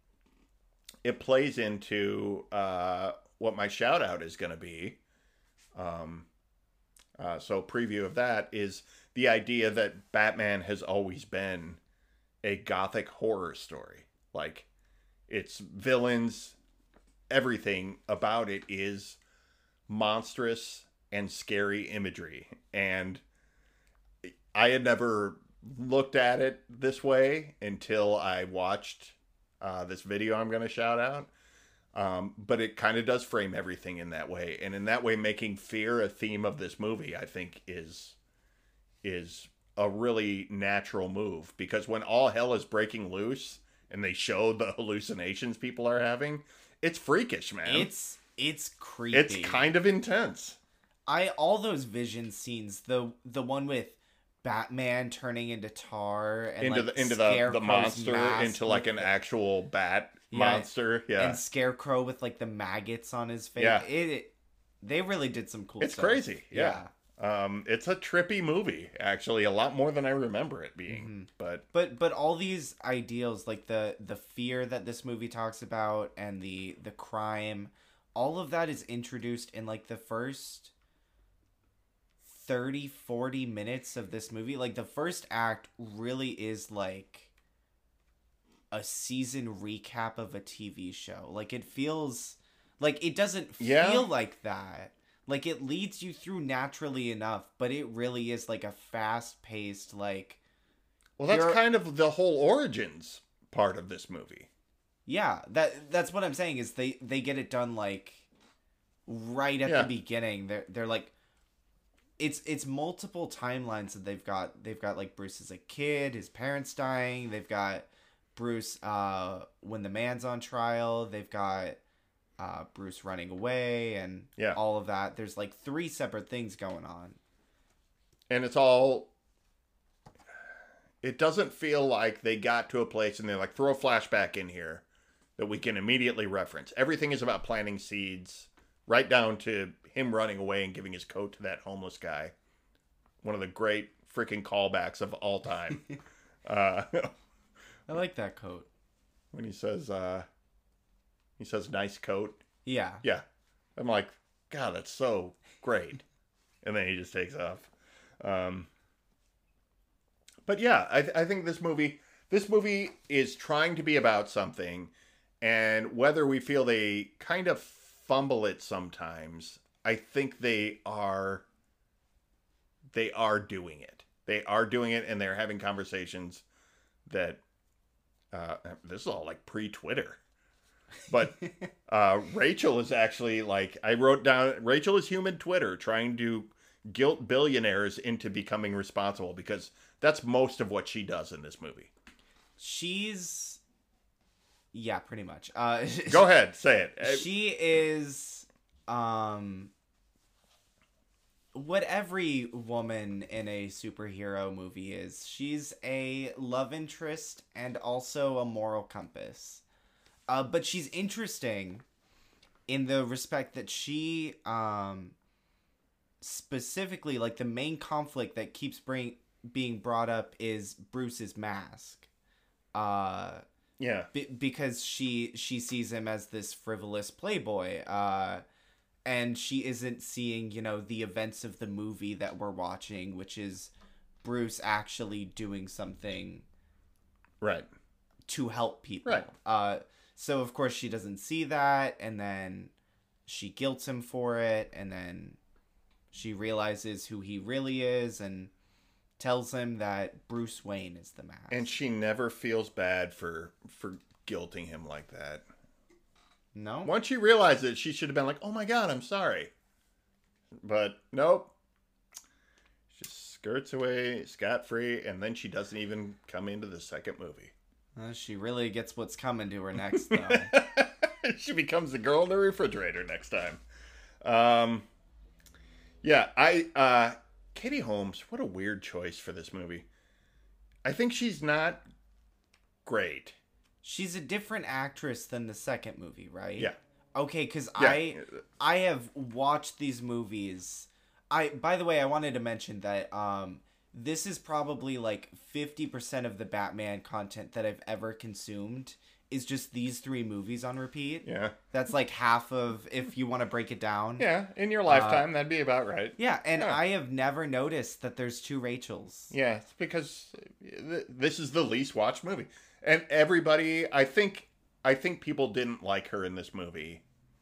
it plays into uh, what my shout out is going to be. Um, uh, so preview of that is the idea that Batman has always been a gothic horror story. Like, it's villains, everything about it is monstrous and scary imagery. And I had never looked at it this way until I watched uh, this video I'm going to shout out. Um, but it kind of does frame everything in that way. And in that way, making fear a theme of this movie, I think, is is a really natural move. Because when all hell is breaking loose and they show the hallucinations people are having, it's freakish, man. It's it's creepy. It's kind of intense. I all those vision scenes, the the one with Batman turning into tar and into like the into the, the Scarecrow's monster mask into like with an the- actual bat Yeah, monster. Yeah. and Scarecrow with like the maggots on his face. Yeah. It, it they really did some cool It's stuff. crazy. Yeah. Um, it's a trippy movie, actually, a lot more than I remember it being. Mm-hmm. But But but all these ideals, like the the fear that this movie talks about and the the crime, all of that is introduced in like the first thirty, forty minutes of this movie. Like the first act really is like a season recap of a T V show. Like it feels like it doesn't Yeah. feel like that. Like it leads you through naturally enough, but it really is like a fast-paced like well, that's You're- kind of the whole origins part of this movie. yeah, that that's what I'm saying is they they get it done like right at Yeah. the beginning. They're they're like it's it's multiple timelines that they've got. They've got like Bruce as a kid, his parents dying. They've got Bruce uh when the man's on trial. They've got uh Bruce running away and Yeah. all of that. There's like three separate things going on. And it's all. It doesn't feel like they got to a place and they're like, throw a flashback in here that we can immediately reference. Everything is about planting seeds, right down to him running away and giving his coat to that homeless guy. One of the great freaking callbacks of all time. uh, I like that coat. when he says, uh, he says, nice coat. Yeah. Yeah. I'm like, God, that's so great. And then he just takes off. Um, but yeah, I, th- I think this movie, this movie is trying to be about something, and whether we feel they kind of fumble it sometimes, I think they are, they are doing it. They are doing it, and they're having conversations that, uh, this is all like pre-Twitter. But uh, Rachel is actually like, I wrote down, Rachel is human Twitter trying to guilt billionaires into becoming responsible, because that's most of what she does in this movie. She's yeah, pretty much. Uh Go ahead, say it. She is um what every woman in a superhero movie is. She's a love interest and also a moral compass. Uh, but she's interesting in the respect that she um specifically, like, the main conflict that keeps bring, being brought up is Bruce's mask. Uh Yeah. Be- because she she sees him as this frivolous playboy, uh, and she isn't seeing, you know, the events of the movie that we're watching, which is Bruce actually doing something Right. to help people. Right. Uh, so of course she doesn't see that, and then she guilts him for it, and then she realizes who he really is, and tells him that Bruce Wayne is the mask. And she never feels bad for for guilting him like that. No? Once she realized it, she should have been like, oh my God, I'm sorry. But nope. She just skirts away scot-free, and then she doesn't even come into the second movie. Uh, she really gets what's coming to her next, though. She becomes the girl in the refrigerator next time. Um, yeah, I... Uh, Katie Holmes, what a weird choice for this movie. I think she's not great. She's a different actress than the second movie, right? Yeah. Okay, because Yeah. I I have watched these movies. I by the way, I wanted to mention that um this is probably like fifty percent of the Batman content that I've ever consumed is just these three movies on repeat. Yeah. That's like half of if you want to break it down. Yeah, in your lifetime, that'd be about right. Yeah, and Yeah. I have never noticed that there's two Rachels. Yeah, it's because th- this is the least watched movie. And everybody, I think I think people didn't like her in this movie.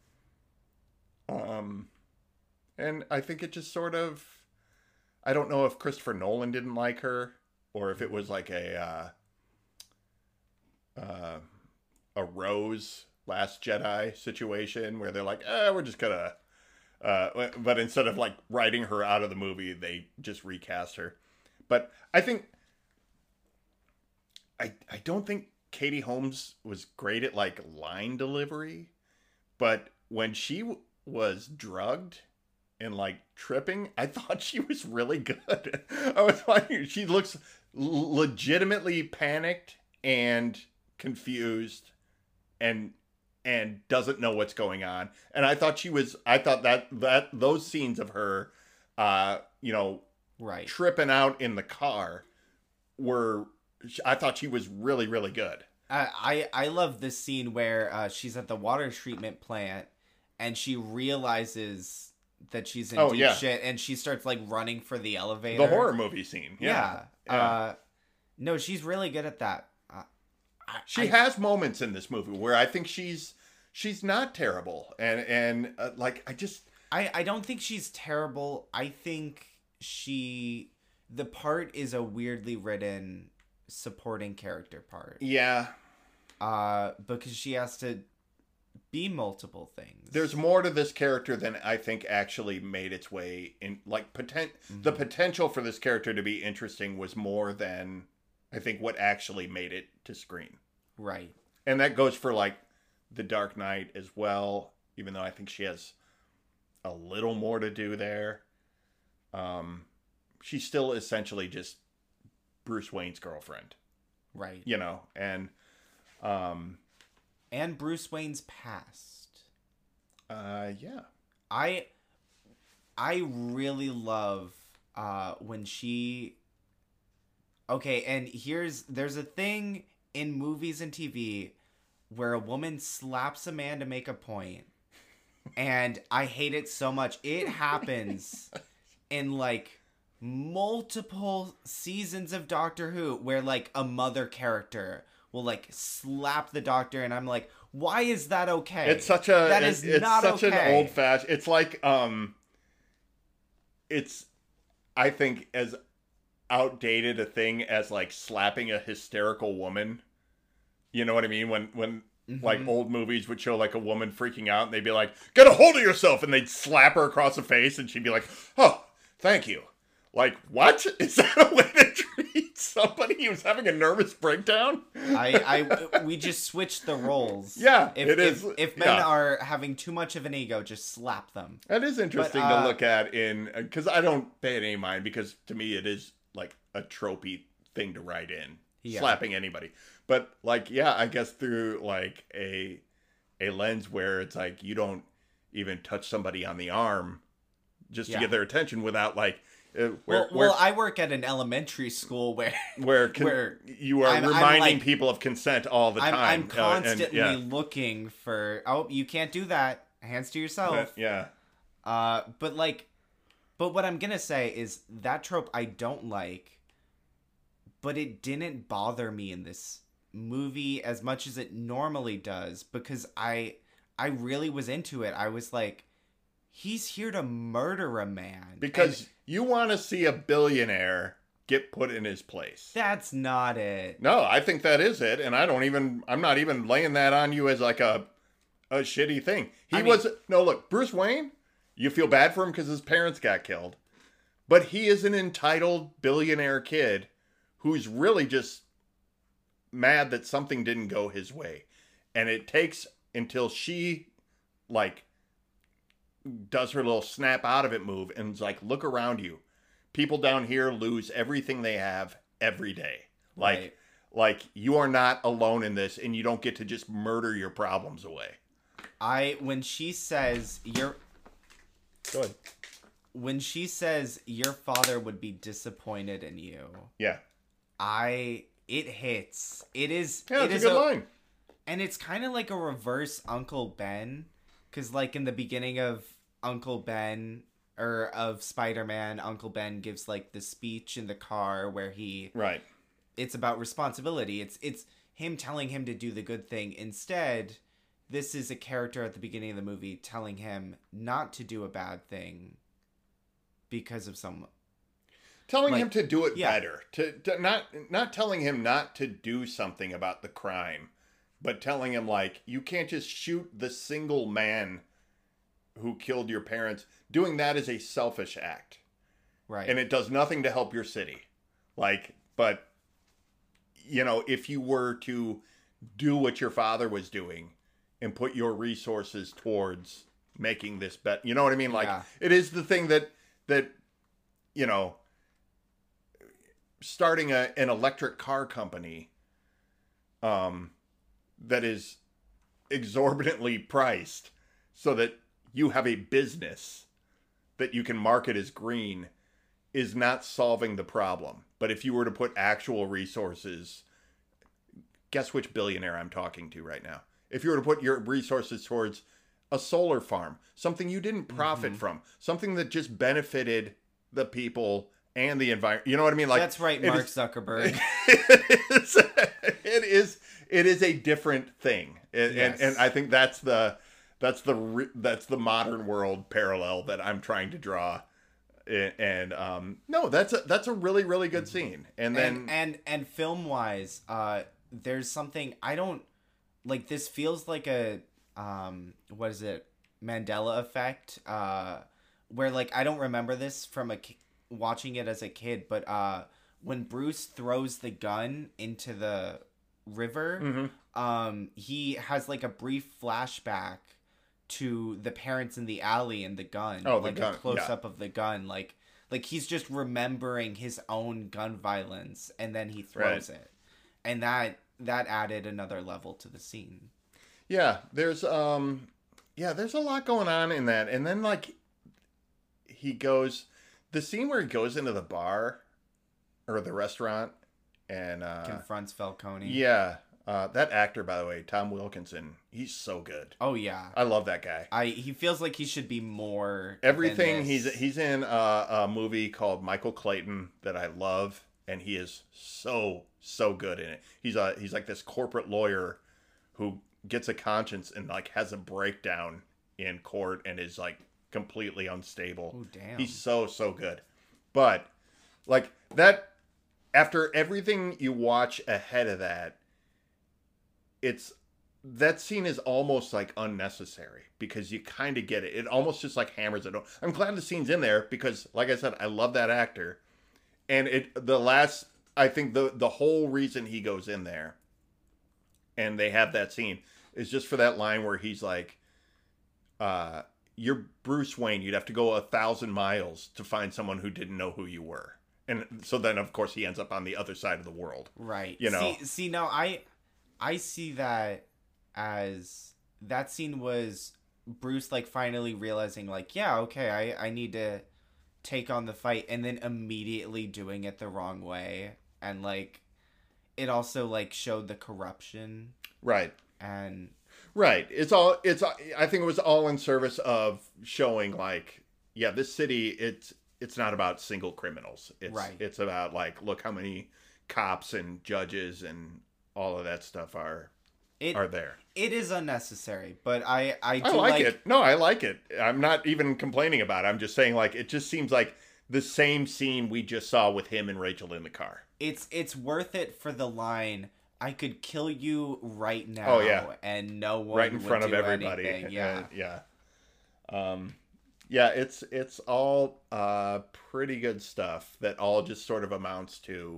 Um and I think it just sort of I don't know if Christopher Nolan didn't like her or if it was like a uh uh a Rose Last Jedi situation where they're like, "Eh, we're just gonna uh but instead of like writing her out of the movie, they just recast her." But I think I I don't think Katie Holmes was great at like line delivery, but when she w- was drugged and like tripping, I thought she was really good. I was like, she looks l- legitimately panicked and confused and and doesn't know what's going on. And I thought she was I thought that that those scenes of her uh you know Right. tripping out in the car were I thought she was really really good. I I, I love this scene where uh, she's at the water treatment plant and she realizes that she's in Oh, deep yeah. shit and she starts like running for the elevator. The horror movie scene. Yeah. Yeah. Uh, no, she's really good at that. Uh, I, She I- has moments in this movie where I think she's she's not terrible and and uh, like I just I, I don't think she's terrible. I think she the part is a weirdly written supporting character part. yeah, Uh because she has to be multiple things. there's more to this character than I think actually made its way in like potent the potential for this character to be interesting was more than I think what actually made it to screen. Right. And that goes for like The Dark Knight as well, even though I think she has a little more to do there. Um, she's still essentially just Bruce Wayne's girlfriend, Right. you know, and um, And Bruce Wayne's past. uh, yeah, I I really love uh when she Okay, and here's there's a thing in movies and T V where a woman slaps a man to make a point. And I hate it so much. It happens in like multiple seasons of Doctor Who where like a mother character will like slap the doctor and I'm like, why is that okay? it's such a that it- is it's not such okay. an old fashioned. It's like um, it's I think as outdated a thing as like slapping a hysterical woman. You know what I mean? When when like Mhm. old movies would show like a woman freaking out and they'd be like, "Get a hold of yourself," and they'd slap her across the face and she'd be like, "Oh, thank you." Like, what? Is that a way to treat somebody who's having a nervous breakdown? I, I, we just switched the roles. Yeah, if, it if, is- If men yeah. are having too much of an ego, just slap them. That is interesting But, uh, to look at in because I don't pay it any mind because to me it is like a tropey thing to write in, Yeah. slapping anybody. But like, yeah, I guess through like a a lens where it's like you don't even touch somebody on the arm just to Yeah. get their attention without like uh, where Well, where, well, I work at an elementary school where where, con- where you are I'm- I'm reminding like- people of consent all the I'm, time. I'm uh, and- constantly yeah. looking for, oh, you can't do that. Hands to yourself. yeah. Uh, but like, but what I'm gonna say is that trope I don't like, but it didn't bother me in this movie as much as it normally does because I, I really was into it. I was like, he's here to murder a man. Because And you want to see a billionaire get put in his place. that's not it. No, I think that is it, and I don't even. I'm not even laying that on you as like a a shitty thing. He I mean- was no look, Bruce Wayne. You feel bad for him because his parents got killed, but he is an entitled billionaire kid who's really just mad that something didn't go his way, and it takes until she like does her little snap out of it move and is like, look around you. People down here lose everything they have every day. Like, Right. like you are not alone in this and you don't get to just murder your problems away. I when she says your Go ahead. when she says your father would be disappointed in you, Yeah. I it hits. It is. Yeah, it it's is a good line. And it's kind of like a reverse Uncle Ben, because like in the beginning of Uncle Ben or of Spider-Man, Uncle Ben gives like the speech in the car where he Right. it's about responsibility. It's it's him telling him to do the good thing. Instead, this is a character at the beginning of the movie telling him not to do a bad thing because of some Telling like, him to do it yeah. better. To, to not not telling him not to do something about the crime, but telling him like you can't just shoot the single man who killed your parents. Doing that is a selfish act. right. And it does nothing to help your city. Like, but you know, if you were to do what your father was doing and put your resources towards making this bet, you know what I mean? Like, Yeah. it is the thing that, that, you know, starting a, an electric car company, um, that is exorbitantly priced so that you have a business that you can market as green is not solving the problem. But if you were to put actual resources, guess which billionaire I'm talking to right now. If you were to put your resources towards a solar farm, something you didn't profit Mhm. from, something that just benefited the people and the environment. You know what I mean? Like, That's right, it Mark is- Zuckerberg. it is, it is, it is a different thing. It, Yes. and, and I think that's the, that's the, re- that's the modern world parallel that I'm trying to draw. And um no, that's a that's a really really good scene. And then and and, and film wise, uh, there's something I don't like. This feels like a um, what is it, Mandela effect? Uh, where like I don't remember this from a ki- watching it as a kid, but uh, when Bruce throws the gun into the river, Mhm. um, he has like a brief flashback to the parents in the alley and the gun. Oh, the like gun, a close yeah. up of the gun, like like he's just remembering his own gun violence, and then he throws it, and that that added another level to the scene. yeah, there's um yeah, there's a lot going on in that. And then like he goes the scene where he goes into the bar or the restaurant and uh Confronts Falcone. yeah, uh that actor, by the way, Tom Wilkinson, he's so good. Oh yeah. I love that guy. I he feels like he should be more than Everything this. he's he's in a, a movie called Michael Clayton that I love, and he is so so good in it. He's a he's like this corporate lawyer who gets a conscience and like has a breakdown in court and is like completely unstable. Oh damn. He's so so good. But like that, after everything you watch ahead of that, it's that scene is almost like unnecessary because you kind of get it. It almost just like hammers it home. I'm glad the scene's in there because, like I said, I love that actor. And it the last, I think the the whole reason he goes in there and they have that scene is just for that line where he's like, uh, you're Bruce Wayne. You'd have to go a thousand miles to find someone who didn't know who you were. And so then, of course, he ends up on the other side of the world. Right. You know. See, see, no, I, I see that as that scene was Bruce like finally realizing like, yeah, okay, I, I need to take on the fight, and then immediately doing it the wrong way, and like, it also like showed the corruption Right. and Right. It's all. It's. I think it was all in service of showing like, yeah, this city. It's. It's not about single criminals. It's, Right. It's about like, look how many cops and judges and all of that stuff are it are there. it is unnecessary, but I I do I like, like it. No, I like it. I'm not even complaining about it. I'm just saying like it just seems like the same scene we just saw with him and Rachel in the car. it's it's worth it for the line, I could kill you right now. Oh, yeah. And no one Right in would front of do everybody. anything. Yeah. Uh, yeah. Um, yeah, it's it's all uh, pretty good stuff that all just sort of amounts to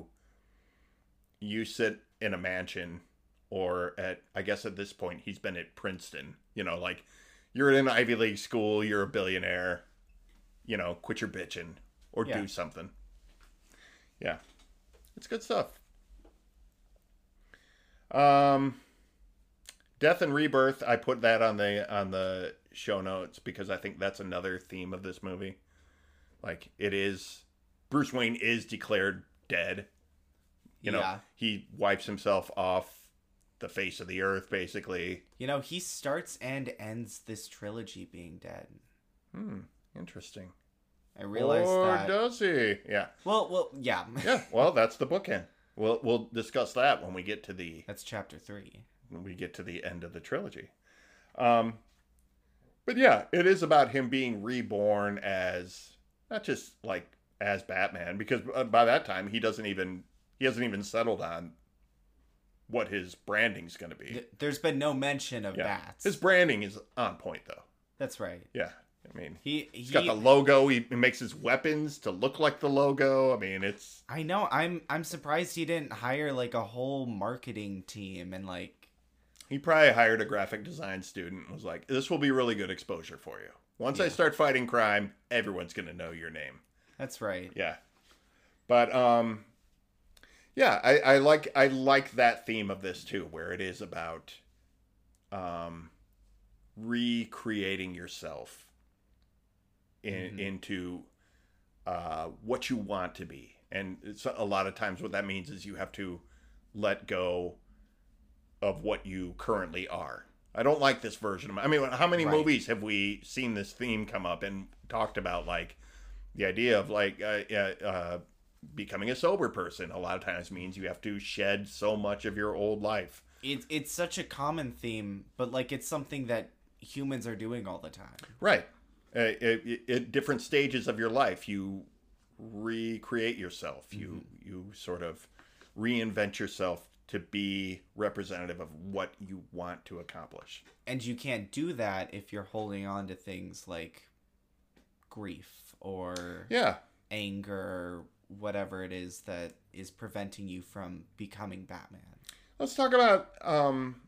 you sit in a mansion or at, I guess at this point, he's been at Princeton. You know, like you're in an Ivy League school, you're a billionaire, you know, quit your bitching or Yeah. do something. Yeah. It's good stuff. Um, Death and Rebirth, I put that on the on the show notes because I think that's another theme of this movie. Like, it is... Bruce Wayne is declared dead. You know, Yeah. he wipes himself off the face of the earth, basically. You know, he starts and ends this trilogy being dead. Hmm, interesting. I realized or that. does he? Yeah. Well, well, yeah. Yeah, well, that's the bookend. We'll we'll discuss that when we get to the That's chapter three. when we get to the end of the trilogy. Um, but yeah, it is about him being reborn as not just like as Batman, because by that time he doesn't even he hasn't even settled on what his branding's going to be. Th- There's been no mention of Yeah. bats. His branding is on point, though. That's right. Yeah, I mean, He he's he. got the logo. He, he makes his weapons to look like the logo. I mean, it's I know. I'm I'm surprised he didn't hire like a whole marketing team and like. he probably hired a graphic design student and was like, "This will be really good exposure for you. Once I Yeah. start fighting crime, everyone's going to know your name." That's right. Yeah, but um, yeah, I, I like I like that theme of this too, where it is about um, recreating yourself in Mhm. into uh, what you want to be, and it's a lot of times what that means is you have to let go of what you currently are. I don't like this version of. I mean, how many Right. movies have we seen this theme come up and talked about, like the idea of like uh, uh, uh, becoming a sober person? A lot of times means you have to shed so much of your old life. It's it's such a common theme, but like it's something that humans are doing all the time. Right. Uh, at, at different stages of your life, you recreate yourself. You you sort of reinvent yourself to be representative of what you want to accomplish. And you can't do that if you're holding on to things like grief or Yeah. anger, whatever it is that is preventing you from becoming Batman. Let's talk about um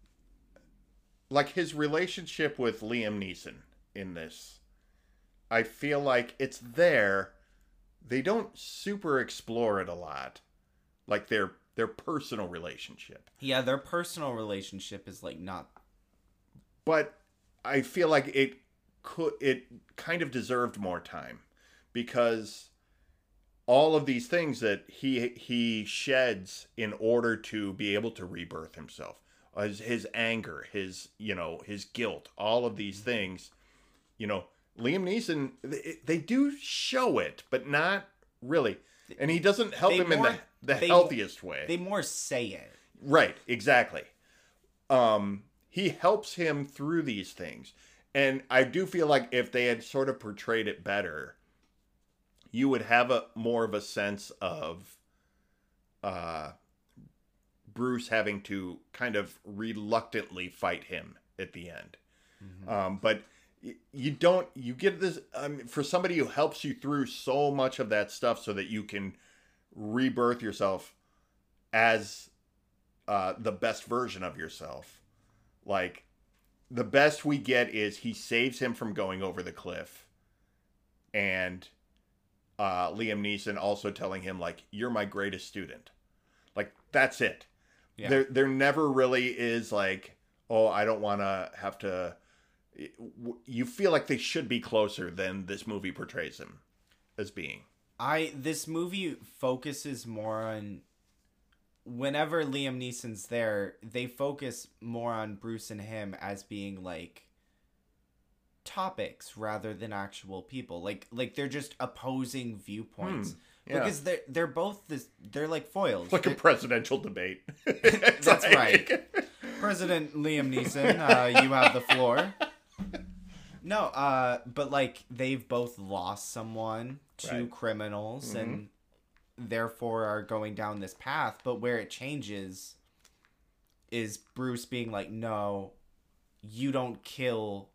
like his relationship with Liam Neeson in this. I feel like it's there. They don't super explore it a lot. Like their their personal relationship. Yeah, their personal relationship is like not. But I feel like it could it kind of deserved more time, because all of these things that he he sheds in order to be able to rebirth himself, his, his anger, his you know his guilt, all of these things, you know, Liam Neeson, they, they do show it, but not really, and he doesn't help They him in more- the the they- healthiest way. They more say it. Right, exactly. Um, he helps him through these things. And I do feel like if they had sort of portrayed it better, you would have a more of a sense of uh, Bruce having to kind of reluctantly fight him at the end. Mm-hmm. Um, but y- you don't, you get this, um, for somebody who helps you through so much of that stuff so that you can rebirth yourself as uh, the best version of yourself. Like, the best we get is he saves him from going over the cliff, and uh, Liam Neeson also telling him, like, you're my greatest student. Like, that's it. Yeah. There, there never really is like, oh, I don't want to have to. You feel like they should be closer than this movie portrays him as being. I this movie focuses more on whenever Liam Neeson's there, they focus more on Bruce and him as being like topics rather than actual people. Like like they're just opposing viewpoints. Hmm, yeah. Because they're they're both this they're like foils. Like a They- presidential debate. It's That's like- right. President Liam Neeson, uh, you have the floor. No, uh, but like they've both lost someone to Right. criminals Mhm. and therefore are going down this path. But where it changes is Bruce being like, no, you don't kill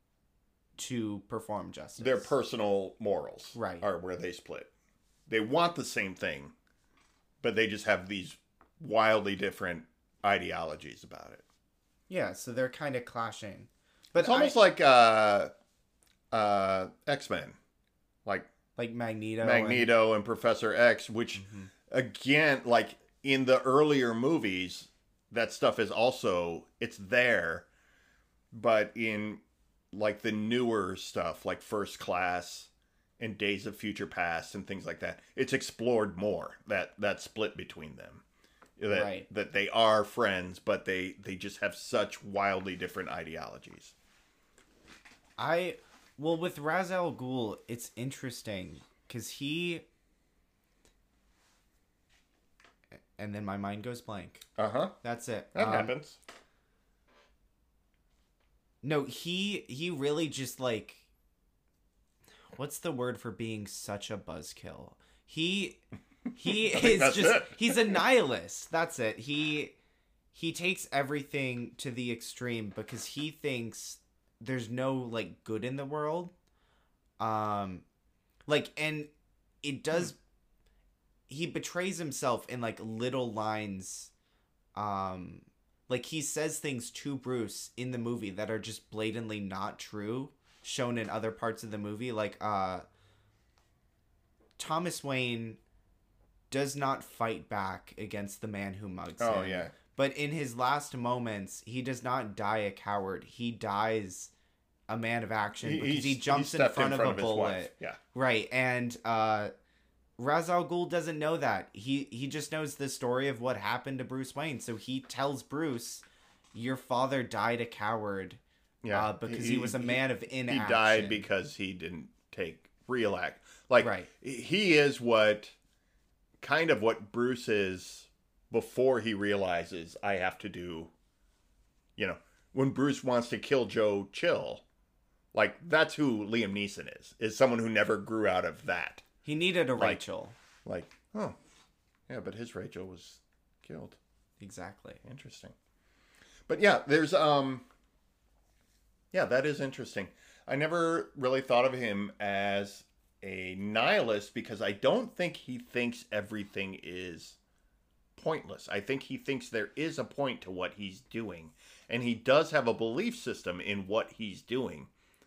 to perform justice. Their personal morals Right. are where they split. They want the same thing, but they just have these wildly different ideologies about it. Yeah, so they're kind of clashing. But It's almost I- like uh, uh, X-Men. Like like Magneto. Magneto and, and Professor X, which Mhm. again, like in the earlier movies, that stuff is also, it's there, but in like the newer stuff, like First Class and Days of Future Past and things like that, it's explored more, that that split between them, that Right. that they are friends, but they they just have such wildly different ideologies. I well with Ra's al Ghul, it's interesting because he, and then my mind goes blank. Uh-huh. That's it. That Um, happens. No, he he really just like, what's the word for being such a buzzkill? He he is that's just it. he's a nihilist. That's it. He he takes everything to the extreme because he thinks there's no like good in the world. Um like and it does he betrays himself in like little lines. Um like he says things to Bruce in the movie that are just blatantly not true, shown in other parts of the movie. Like uh Thomas Wayne does not fight back against the man who mugs Oh, him. yeah. But in his last moments, he does not die a coward. He dies a man of action because he, he's- jumps he in stepped front, of a his bullet. wife. Yeah. Right, and uh, Ra's al Ghul doesn't know that. He he just knows the story of what happened to Bruce Wayne. So he tells Bruce, "Your father died a coward, Yeah. uh, because he, was a man of inaction." He died because he didn't take real act. Like, Right. he is what, kind of what Bruce is before he realizes I have to do, you know, when Bruce wants to kill Joe Chill, like, that's who Liam Neeson is, is someone who never grew out of that. He needed a Like- Rachel. Like, oh, yeah, but his Rachel was killed. Exactly. Interesting. But yeah, there's um yeah, that is interesting. I never really thought of him as a nihilist because I don't think he thinks everything is pointless. I think he thinks there is a point to what he's doing, and he does have a belief system in what he's doing.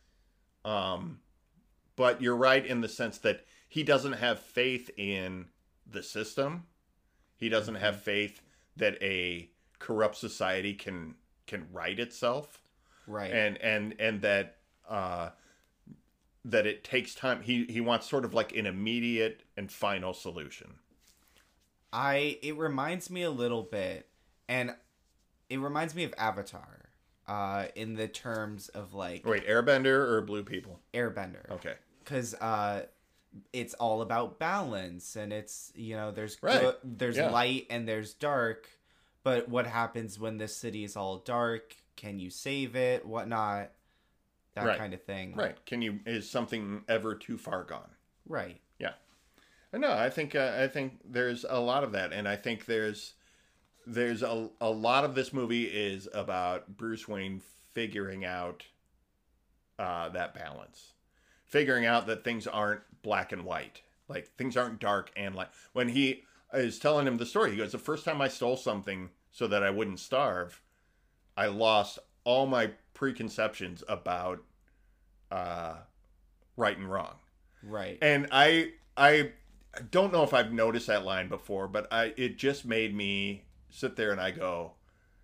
Um but you're right in the sense that he doesn't have faith in the system. He doesn't have faith that a corrupt society can can right itself, Right. and and and that uh, that it takes time. He he wants sort of like an immediate and final solution. I it reminds me a little bit, and it reminds me of Avatar, uh, in the terms of like Wait, Airbender or Blue People? Airbender. Okay, Because uh, it's all about balance, and it's, you know, there's Right. good, there's Yeah. light and there's dark, but what happens when the city is all dark? Can you save it? Whatnot? That Right. kind of thing. right. Can you is something ever too far gone? Right. Yeah. No, I think uh, I think there's a lot of that, and I think there's there's a a lot of this movie is about Bruce Wayne figuring out uh, that balance, figuring out that things aren't black and white, like things aren't dark and light. When he is telling him the story, he goes, "The first time I stole something so that I wouldn't starve, I lost all my preconceptions about uh, right and wrong." Right. And I I don't know if I've noticed that line before, but I it just made me sit there and I go,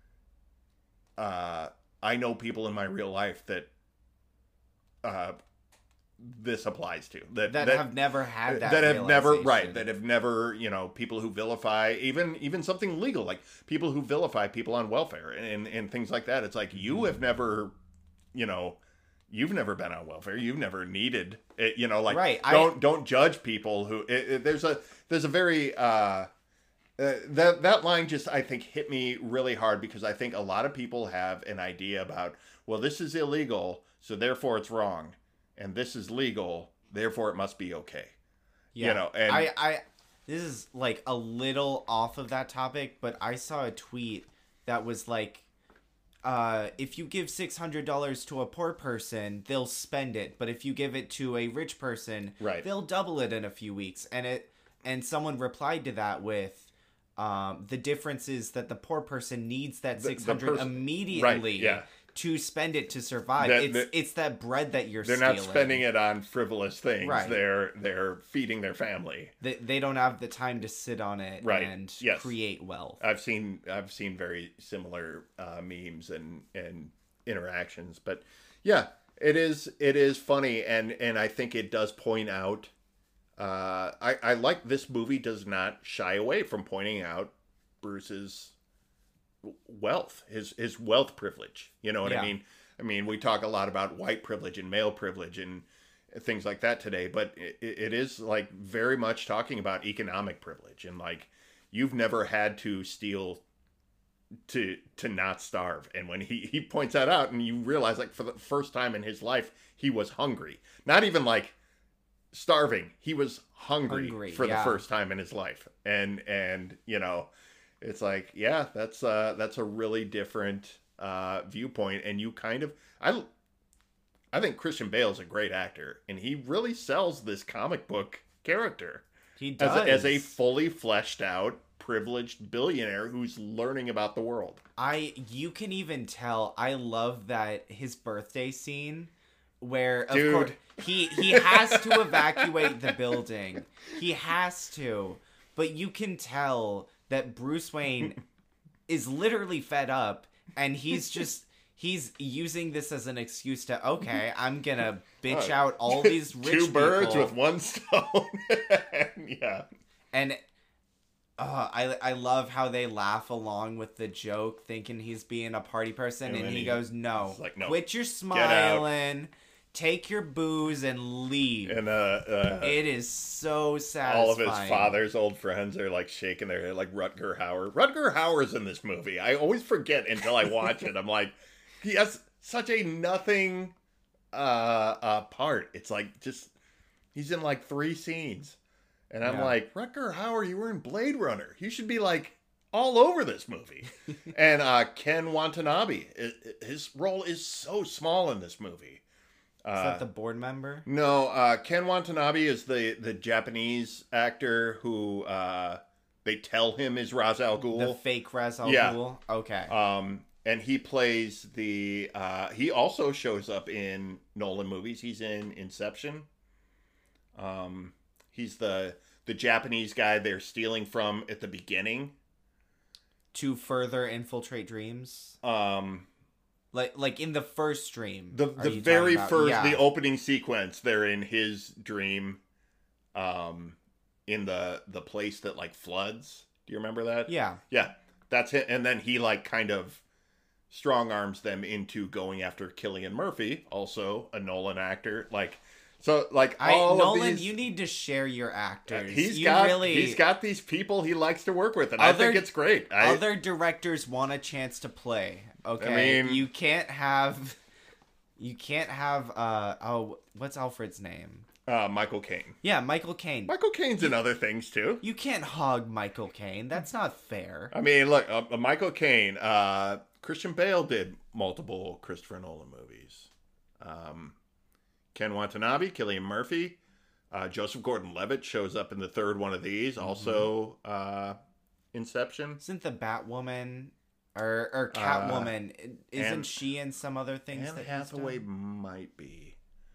uh, I know people in my real life that uh, this applies to that that, have never had that. that have never right realization. that have never, you know, people who vilify even even something legal, like people who vilify people on welfare and and things like that. It's like, you have never, you know, you've never been on welfare, you've never needed it, you know, like Right, I- don't don't judge people who it, it, there's a there's a very uh uh, that that line just, I think, hit me really hard, because I think a lot of people have an idea about, well, this is illegal, so therefore it's wrong, and this is legal, therefore it must be okay. Yeah. You know, and I, I, this is like a little off of that topic, but I saw a tweet that was like, uh, if you give six hundred dollars to a poor person, they'll spend it. But if you give it to a rich person, Right. they'll double it in a few weeks. And it, and someone replied to that with, um, the difference is that the poor person needs that The- the six hundred person- immediately right, yeah. to spend it to survive. That- it's that- it's that bread that you're They're stealing. not spending it on frivolous things. Right. They're they're feeding their family. They, they don't have the time to sit on it Right. and Yes. create wealth. I've seen I've seen very similar uh, memes and and interactions, but yeah, it is it is funny, and and I think it does point out. Uh, I I like this movie does not shy away from pointing out Bruce's wealth, his his wealth privilege. You know what Yeah. I mean? I mean, we talk a lot about white privilege and male privilege and things like that today, but it, it is like very much talking about economic privilege and like you've never had to steal to to not starve. And when he he points that out, and you realize like for the first time in his life he was hungry, not even like starving, he was hungry, Hungry, for yeah. the first time in his life. And and you know, it's like, yeah, that's uh that's a really different uh viewpoint. And you kind of I I think Christian Bale is a great actor, and he really sells this comic book character He as does. a, as a fully fleshed out privileged billionaire who's learning about the world. I you can even tell. I love that his birthday scene where of Dude. course he he has to evacuate the building. He has to. But you can tell that Bruce Wayne is literally fed up, and he's just he's using this as an excuse to, okay, I'm gonna bitch Uh, out all these rich Two birds people. with one stone. Yeah. And uh, I I love how they laugh along with the joke, thinking he's being a party person, And and, then he, he- goes, "No, he's like, "No, quit your out." smiling, take your booze and leave." And uh, uh It is so satisfying. all of his father's old friends are like shaking their head, like Rutger Hauer. Rutger Hauer's in this movie. I always forget until I watch it. I'm like, he has such a nothing uh, uh part. It's like just he's in like three scenes, and I'm Yeah. like, Rutger Hauer, you were in Blade Runner. You should be like all over this movie. And uh, Ken Watanabe, i- i- his role is so small in this movie. Is Uh, that the board member? no, uh, Ken Watanabe is the, the Japanese actor who uh, they tell him is Ra's al The Ghul. fake Ra's al Yeah. Ghul? Okay. Um, and he plays the. Uh, he also shows up in Nolan movies. He's in Inception. Um, he's the the Japanese guy they're stealing from at the beginning. To further infiltrate dreams? Um, Like like in the first dream. the are the you very talking about? first Yeah. the opening sequence, they're in his dream. Um, in the the place that like floods. Do you remember that? Yeah. Yeah, that's it. And then he like kind of strong arms them into going after Cillian Murphy, also a Nolan actor. Like, so like I all Nolan, of these, you need to share your actors. he's you got really he's got these people he likes to work with, and I Other- think it's great. I, Other directors want a chance to play. Okay, mean- you can't have, you can't have. Uh oh, what's Alfred's name? uh, Michael Caine. Yeah, Michael Caine. Michael Caine's in other things too. You can't hog Michael Caine. That's not fair. I mean, look, uh, uh, Michael Caine. Uh, Christian Bale did multiple Christopher Nolan movies. Um, Ken Watanabe, Cillian Murphy, uh, Joseph Gordon-Levitt shows up in the third one of these. Mm-hmm. Also, uh, Inception. Isn't the Batwoman or or Catwoman? isn't Anne- she in some other things Anne that Hathaway He's done? might be.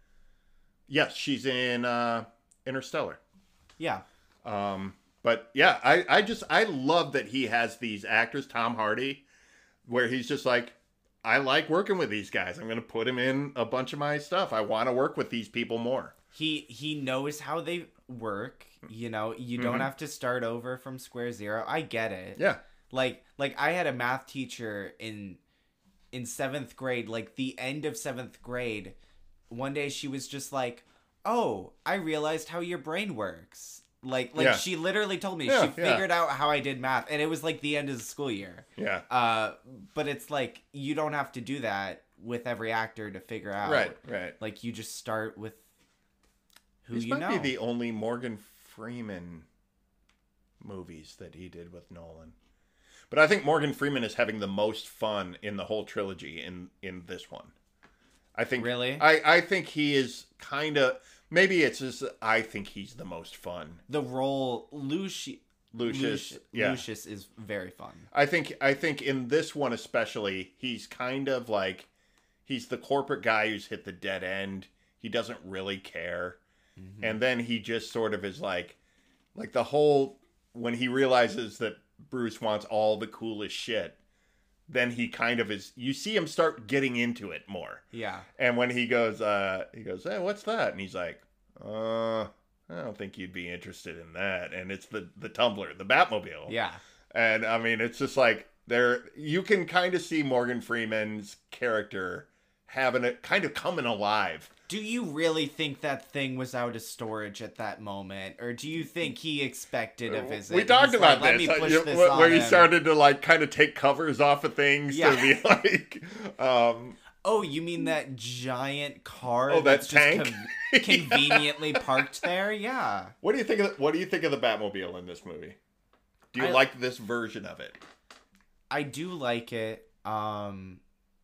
Yes, she's in uh, Interstellar. Yeah. Um, but yeah, I, I just I love that he has these actors, Tom Hardy, where he's just like, I like working with these guys. I'm gonna put him in a bunch of my stuff. I want to work with these people more. He he knows how they work. You know, you don't Mhm. have to start over from square zero. I get it. Yeah, Like like I had a math teacher in in seventh grade, like the end of seventh grade. One day she was just like, "Oh, I realized how your brain works." Like like Yeah. she literally told me Yeah, she yeah. figured out how I did math, and it was like the end of the school year. yeah, Uh, but it's like you don't have to do that with every actor to figure out. right, right. Like you just start with who These you might know. be the only Morgan Freeman movies that he did with Nolan. But I think Morgan Freeman is having the most fun in the whole trilogy in in this one. I think Really? I, I think he is kind of maybe it's just I think he's the most fun. The role Lucius Lucius, Lucius, yeah. Lucius is very fun. I think I think in this one especially he's kind of like he's the corporate guy who's hit the dead end. He doesn't really care. Mm-hmm. And then he just sort of is like, like the whole, when he realizes that Bruce wants all the coolest shit, then he kind of is, you see him start getting into it more. Yeah. And when he goes, uh, he goes, hey, what's that? And he's like, uh, I don't think you'd be interested in that. And it's the, the Tumbler, the Batmobile. Yeah. And I mean, it's just like, there, you can kind of see Morgan Freeman's character having it kind of coming alive. Do you really think that thing was out of storage at that moment, or do you think he expected a visit? We talked He's about like, this, Let me push uh, this where, on where he him. started to like kind of take covers off of things Yeah. to be like, um, oh, you mean that giant car? Oh, that that's tank? just con- conveniently parked there? Yeah. what do you think? Of, what do you think of the Batmobile in this movie? Do you I- like this version of it? I do like it. Um,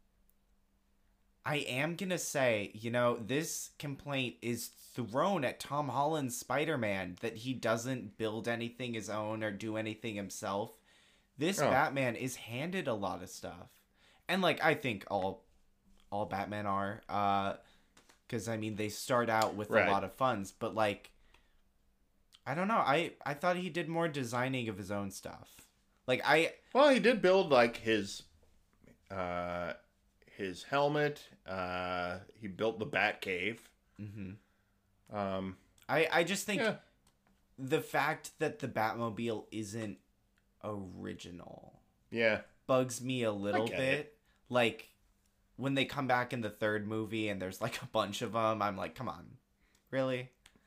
I am gonna say, you know, this complaint is thrown at Tom Holland's Spider-Man that he doesn't build anything his own or do anything himself. This Oh. Batman is handed a lot of stuff, and like I think all all Batman are, uh, because I mean they start out with Right. a lot of funds, but like I don't know, I I thought he did more designing of his own stuff. Like I. Well, he did build like his, uh, his helmet. Uh, he built the Batcave. Mm-hmm. Um, I, I just think yeah. the fact that the Batmobile isn't original Yeah. bugs me a little get bit. it. Like, when they come back in the third movie and there's like a bunch of them, I'm like, come on. Really?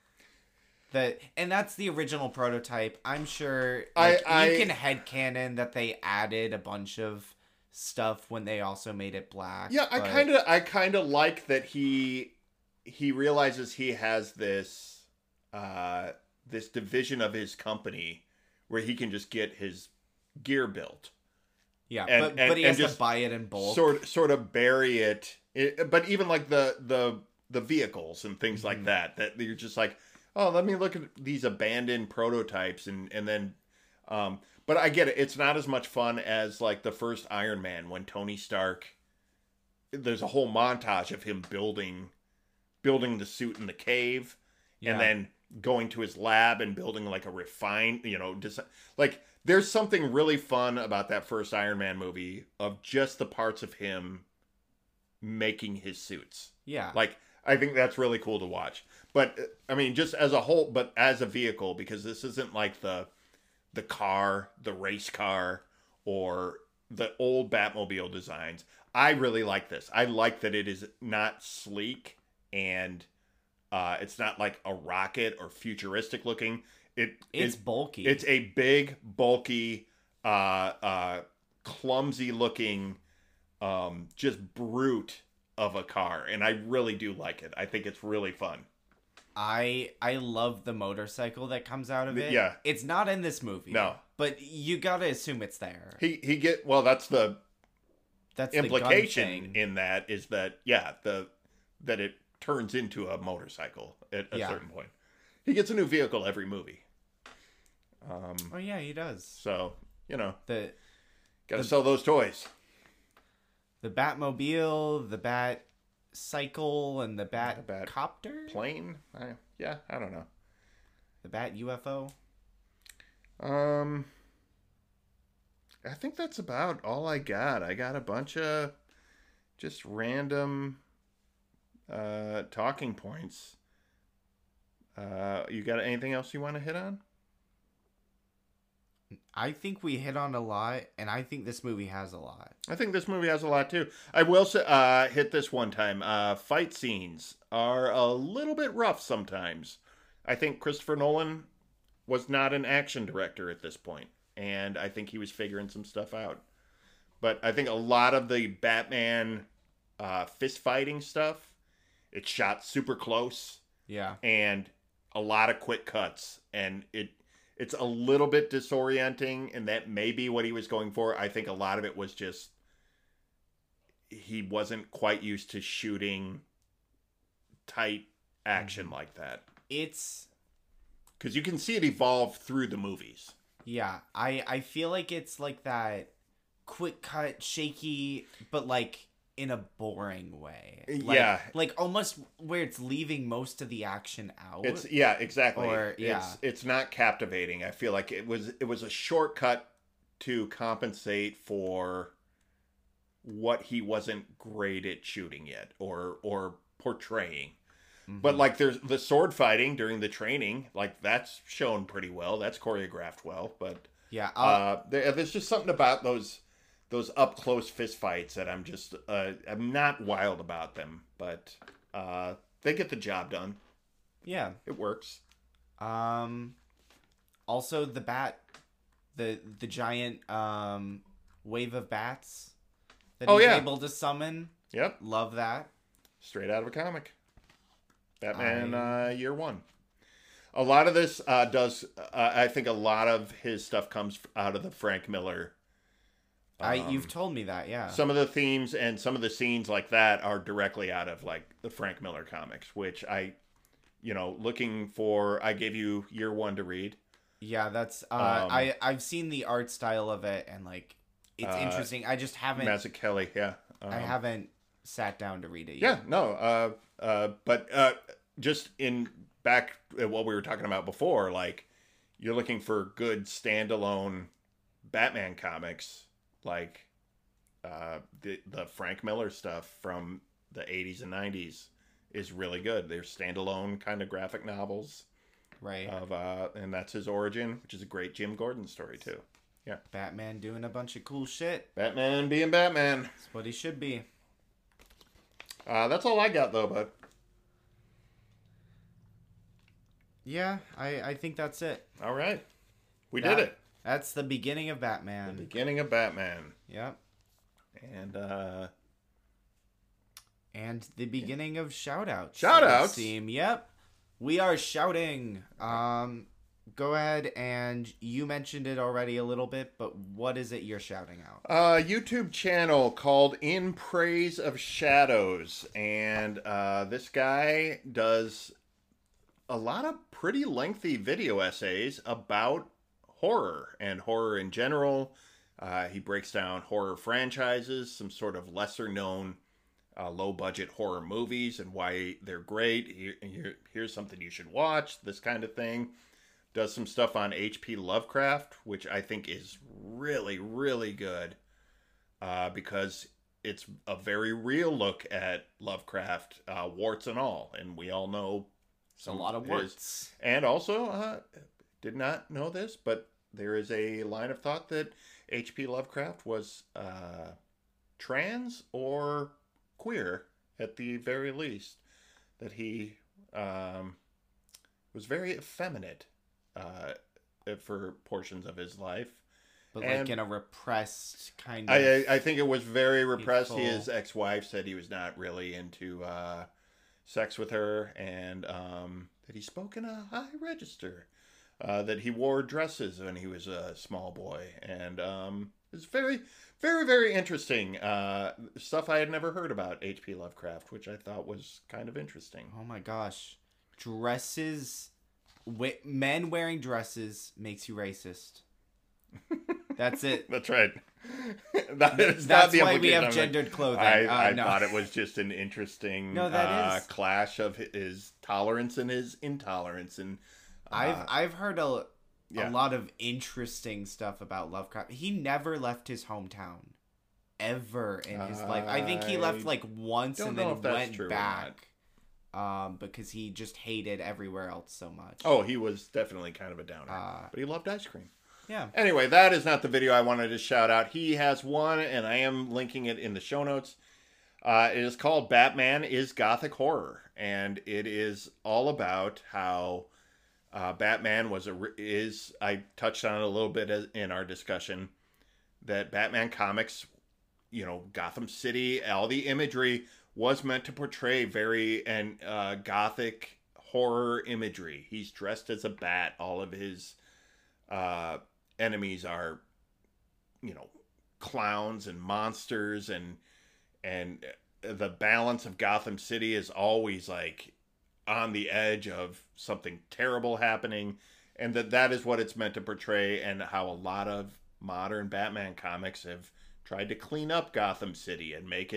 That, and that's the original prototype. I'm sure like, I- you I- can headcanon that they added a bunch of stuff when they also made it black. Yeah, I but- kind of, I kind of like that he, he realizes he has this, uh, this division of his company where he can just get his gear built, Yeah, and- but, and- but he and has to just buy it in bulk. sort, sort of bury it. it. But even like the, the, the vehicles and things like Mhm. that, that you're just like, oh, let me look at these abandoned prototypes and, and then, um, but I get it. It's not as much fun as like the first Iron Man when Tony Stark, there's a whole montage of him building, building the suit in the cave Yeah. and then going to his lab and building like a refined, you know, dis- like there's something really fun about that first Iron Man movie of just the parts of him making his suits. Yeah. Like, I think that's really cool to watch. But, I mean, just as a whole, but as a vehicle, because this isn't like the the car, the race car, or the old Batmobile designs. I really like this. I like that it is not sleek and uh, it's not like a rocket or futuristic looking. It it's it- bulky. It's a big, bulky, uh, uh, clumsy looking, um, just brute of a car, and I really do like it. I think it's really fun. I I love the motorcycle that comes out of it. Yeah. It's not in this movie. No. But you gotta assume it's there. He he get well. That's the That's implication the gun thing. in that is that yeah the that it turns into a motorcycle at a Yeah. certain point. He gets a new vehicle every movie. Um. Oh yeah, he does. So you know, The gotta The- sell those toys. the Batmobile, the Bat Cycle, and the Bat, The Bat Copter? Plane. I, yeah, I don't know. The Bat U F O? Um, I think that's about all I got. I got a bunch of just random uh, talking points. Uh, you got anything else you want to hit on? I think we hit on a lot, and I think this movie has a lot. I think this movie has a lot too. I will say, uh, hit this one time. Uh, fight scenes are a little bit rough sometimes. I think Christopher Nolan was not an action director at this point, and I think he was figuring some stuff out. But I think a lot of the Batman uh, fist fighting stuff, it's shot super close Yeah. and a lot of quick cuts, and it it's a little bit disorienting, and that may be what he was going for. I think a lot of it was just he wasn't quite used to shooting tight action like that, It's because you can see it evolve through the movies. yeah, I I feel like it's like that quick cut, shaky, but like in a boring way. Like, yeah. Like almost where it's leaving most of the action out. It's yeah, exactly. Or, yeah. It's it's not captivating. I feel like it was it was a shortcut to compensate for what he wasn't great at shooting yet or or portraying. Mm-hmm. But like there's the sword fighting during the training, like that's shown pretty well. That's choreographed well, but yeah, uh, there, there's just something about those those up close fist fights that I'm just uh, I'm not wild about them, but uh, they get the job done. Yeah, it works. Um, also the bat, the the giant um wave of bats that oh, he's yeah. able to summon. Yep, love that. Straight out of a comic. Batman I... uh, Year One. A lot of this uh, does. Uh, I think a lot of his stuff comes out of the Frank Miller. Um, I you've told me that, yeah. Some of the themes and some of the scenes like that are directly out of like the Frank Miller comics, which I, you know, looking for. I gave you Year One to read. Yeah, that's. Uh, um, I I've seen the art style of it, and like it's uh, interesting. I just haven't. Mazzucchelli, yeah. Um, I haven't sat down to read it yet. Yeah, no. Uh, uh, but uh, just in back at what we were talking about before, like you're looking for good standalone Batman comics. Like uh, the the Frank Miller stuff from the eighties and nineties is really good. They're standalone kind of graphic novels, right? Of uh, and that's his origin, which is a great Jim Gordon story too. Yeah, Batman doing a bunch of cool shit. Batman being Batman. That's what he should be. Uh, that's all I got though, bud. Yeah, I I think that's it. All right, we that, did it. That's the beginning of Batman. The beginning of Batman. Yep. And uh and the beginning of shoutouts. Shoutouts. Seem. Yep. We are shouting. Um go ahead, and you mentioned it already a little bit, but what is it you're shouting out? A YouTube channel called In Praise of Shadows, and uh this guy does a lot of pretty lengthy video essays about horror and horror in general. Uh, he breaks down horror franchises, some sort of lesser known uh, low budget horror movies and why they're great. Here, here, here's something you should watch, this kind of thing. Does some stuff on H P Lovecraft, which I think is really, really good uh, because it's a very real look at Lovecraft, uh, warts and all. And we all know some, a lot of warts. And also, uh, did not know this, but there is a line of thought that H P Lovecraft was uh, trans or queer at the very least. That he um, was very effeminate uh, for portions of his life. But like and in a repressed kind of... I, I think it was very repressed. Hateful. His ex-wife said he was not really into uh, sex with her, and um, that he spoke in a high register. Uh, that he wore dresses when he was a small boy. And um, it's very, very, very interesting. Uh, stuff I had never heard about H P Lovecraft, which I thought was kind of interesting. Oh my gosh. Dresses... W- men wearing dresses makes you racist. That's it. That's right. that is That's not the why we have gendered clothing. I, uh, I no. thought it was just an interesting no, that uh, is. clash of his tolerance and his intolerance. And uh, I've I've heard a yeah. a lot of interesting stuff about Lovecraft. He never left his hometown ever in his uh, life. I think he left like once and then went back. Um, because he just hated everywhere else so much. Oh, he was definitely kind of a downer, uh, but he loved ice cream. Yeah. Anyway, that is not the video I wanted to shout out. He has one, and I am linking it in the show notes. Uh, it is called Batman is Gothic Horror, and it is all about how uh, Batman was a is. I touched on it a little bit in our discussion that Batman comics, you know, Gotham City, all the imagery was meant to portray very and uh, gothic horror imagery. He's dressed as a bat. All of his uh, enemies are, you know, clowns and monsters, and and the balance of Gotham City is always like on the edge of something terrible happening, and that that is what it's meant to portray, and how a lot of modern Batman comics have tried to clean up Gotham City and make it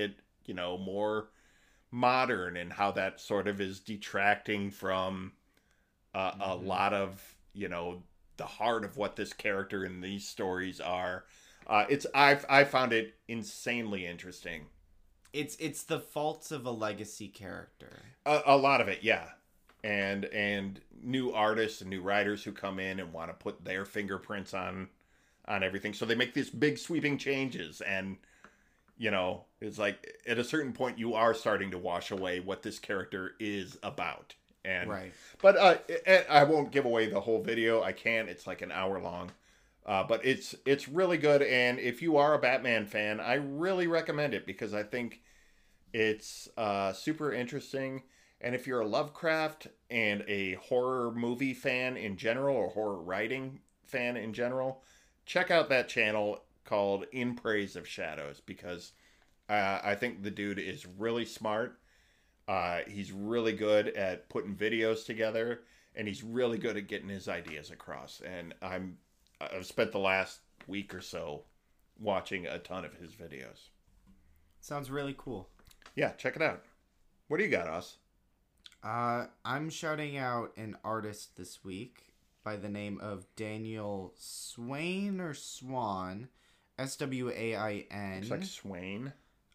you know, more modern, and how that sort of is detracting from uh, mm-hmm. a lot of, you know, the heart of what this character in these stories are. Uh, it's I've I found it insanely interesting. It's it's the faults of a legacy character. A, a lot of it, yeah. And and new artists and new writers who come in and want to put their fingerprints on on everything. So they make these big sweeping changes, and you know, it's like at a certain point you are starting to wash away what this character is about. And right. But uh, it, I won't give away the whole video. I can't. It's like an hour long. Uh, but it's it's really good, and if you are a Batman fan, I really recommend it because I think it's uh, super interesting. And if you're a Lovecraft and a horror movie fan in general, or horror writing fan in general, check out that channel called In Praise of Shadows, because uh, I think the dude is really smart. Uh, he's really good at putting videos together, and he's really good at getting his ideas across. And I'm I've spent the last week or so watching a ton of his videos. Sounds really cool. Yeah, check it out. What do you got, Us? Uh, I'm shouting out an artist this week by the name of Daniel Swain or Swan, S W A I N. Looks like Swain.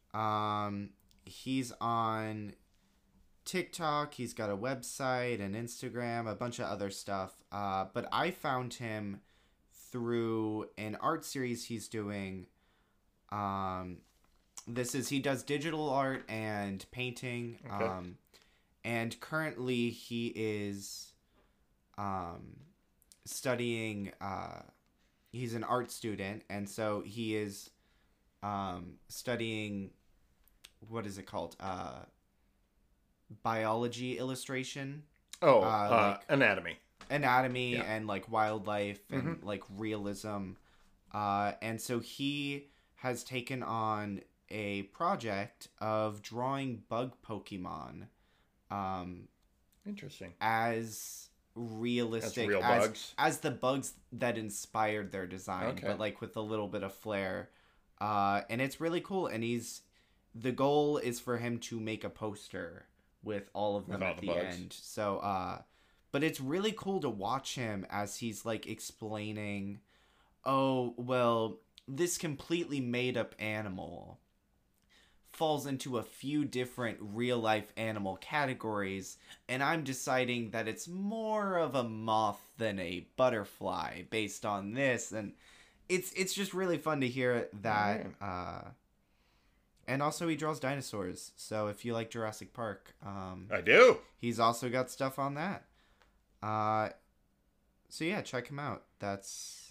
Um, he's on TikTok. He's got a website, an Instagram, a bunch of other stuff. Uh, but I found him through an art series he's doing. Um, this is, he does digital art and painting. Okay. Um, and currently he is, um, studying, uh, he's an art student. And so he is, um, studying, what is it called? Uh, biology illustration. Oh, uh, uh, like, anatomy. anatomy yeah. and like wildlife and mm-hmm. like realism, uh and so he has taken on a project of drawing bug Pokemon um interesting as realistic as, real as, bugs. as the bugs that inspired their design, okay. but like with a little bit of flair, uh and it's really cool. And he's the goal is for him to make a poster with all of them with all at the, the bugs. end. So uh but it's really cool to watch him as he's, like, explaining, oh, well, this completely made-up animal falls into a few different real-life animal categories, and I'm deciding that it's more of a moth than a butterfly based on this, and it's it's just really fun to hear that. Oh, uh, and also, he draws dinosaurs, so if you like Jurassic Park... Um, I do! He's also got stuff on that. Uh, so yeah, check him out. That's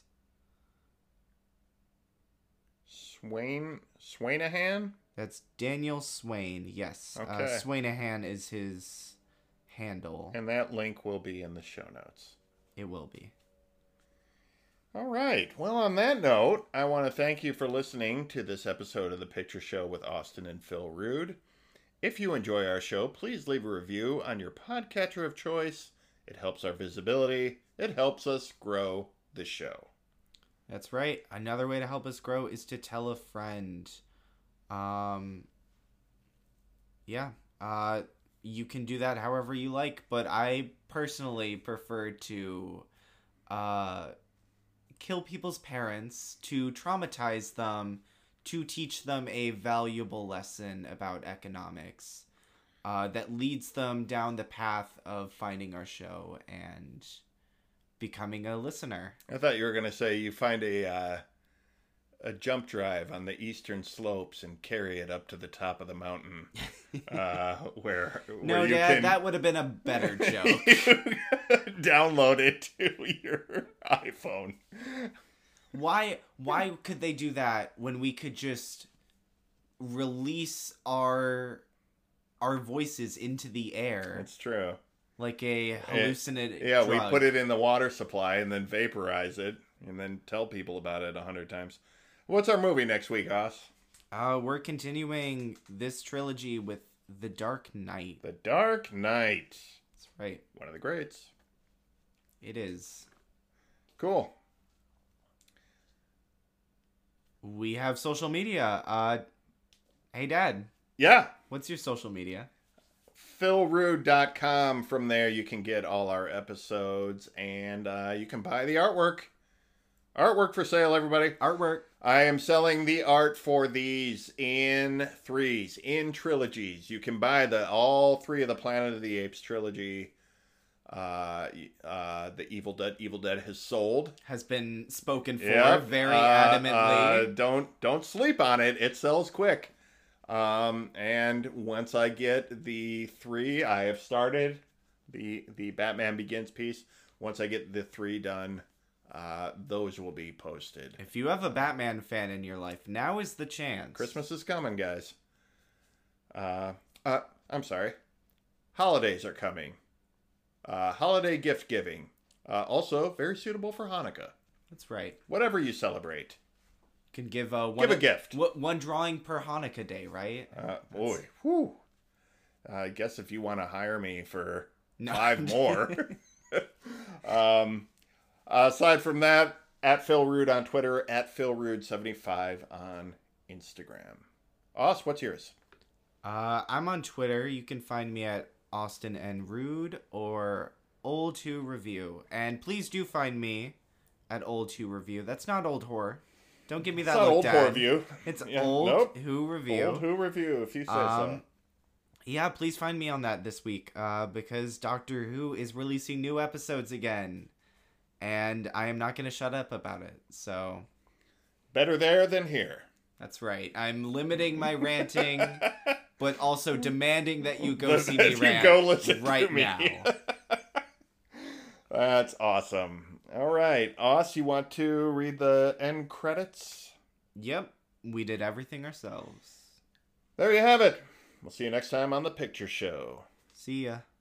Swain Swainahan? that's Daniel Swain. Yes. Okay. Uh, Swainahan is his handle. And that link will be in the show notes. It will be. All right. Well, on that note, I want to thank you for listening to this episode of The Picture Show with Austin and Phil Rude. If you enjoy our show, please leave a review on your podcatcher of choice. It helps our visibility. It helps us grow the show. That's right. Another way to help us grow is to tell a friend. Um, yeah. Uh, you can do that however you like, but I personally prefer to uh, kill people's parents, to traumatize them, to teach them a valuable lesson about economics. Uh, that leads them down the path of finding our show and becoming a listener. I thought you were going to say you find a uh, a jump drive on the eastern slopes and carry it up to the top of the mountain, uh, where, where no, you Dad, can that would have been a better joke. download it to your iPhone. Why? Why could they do that when we could just release our our voices into the air? That's true. Like a hallucinate it, Yeah, drug. we put it in the water supply and then vaporize it and then tell people about it a hundred times. What's our movie next week, Oz? Uh, we're continuing this trilogy with The Dark Knight. The Dark Knight. That's right. One of the greats. It is. Cool. We have social media. Uh, hey, Dad. Yeah. What's your social media? phil rude dot com. From there, you can get all our episodes, and uh, you can buy the artwork. Artwork for sale, everybody. Artwork. I am selling the art for these in threes, in trilogies. You can buy the all three of the Planet of the Apes trilogy. Uh, uh, the Evil Dead, Evil Dead has sold. Has been spoken for Yep. very uh, adamantly. Uh, don't don't sleep on it. It sells quick. Um, and once I get the three, I have started the the Batman Begins piece. Once I get the three done, uh, those will be posted. If you have a Batman fan in your life, now is the chance. Christmas is coming, guys. Uh, uh, I'm sorry. Holidays are coming. Uh, holiday gift giving. Uh, also, very suitable for Hanukkah. That's right. Whatever you celebrate. Can give uh, one Give a gift. w- one drawing per Hanukkah day, right? Uh, boy, whew. I guess if you want to hire me for No. five more. um, aside from that, at Phil Rude on Twitter, at Phil Rude seventy-five on Instagram. Oz, what's yours? Uh, I'm on Twitter. You can find me at Austin and Rude or Old Who Review. And please do find me at Old Who Review. That's not Old Horror. Don't give me that It's not look, Old Dad. Horror Review. It's Yeah, Old nope. Who Review. Old Who Review, if you say so. Um, Yeah, please find me on that this week uh, because Doctor Who is releasing new episodes again. And I am not going to shut up about it. So Better there than here. that's right. I'm limiting my ranting, but also demanding that you go That see me you rant go listen right to me. now. That's awesome. All right. Oz, you want to read the end credits? Yep, we did everything ourselves. There you have it. We'll see you next time on The Picture Show. See ya.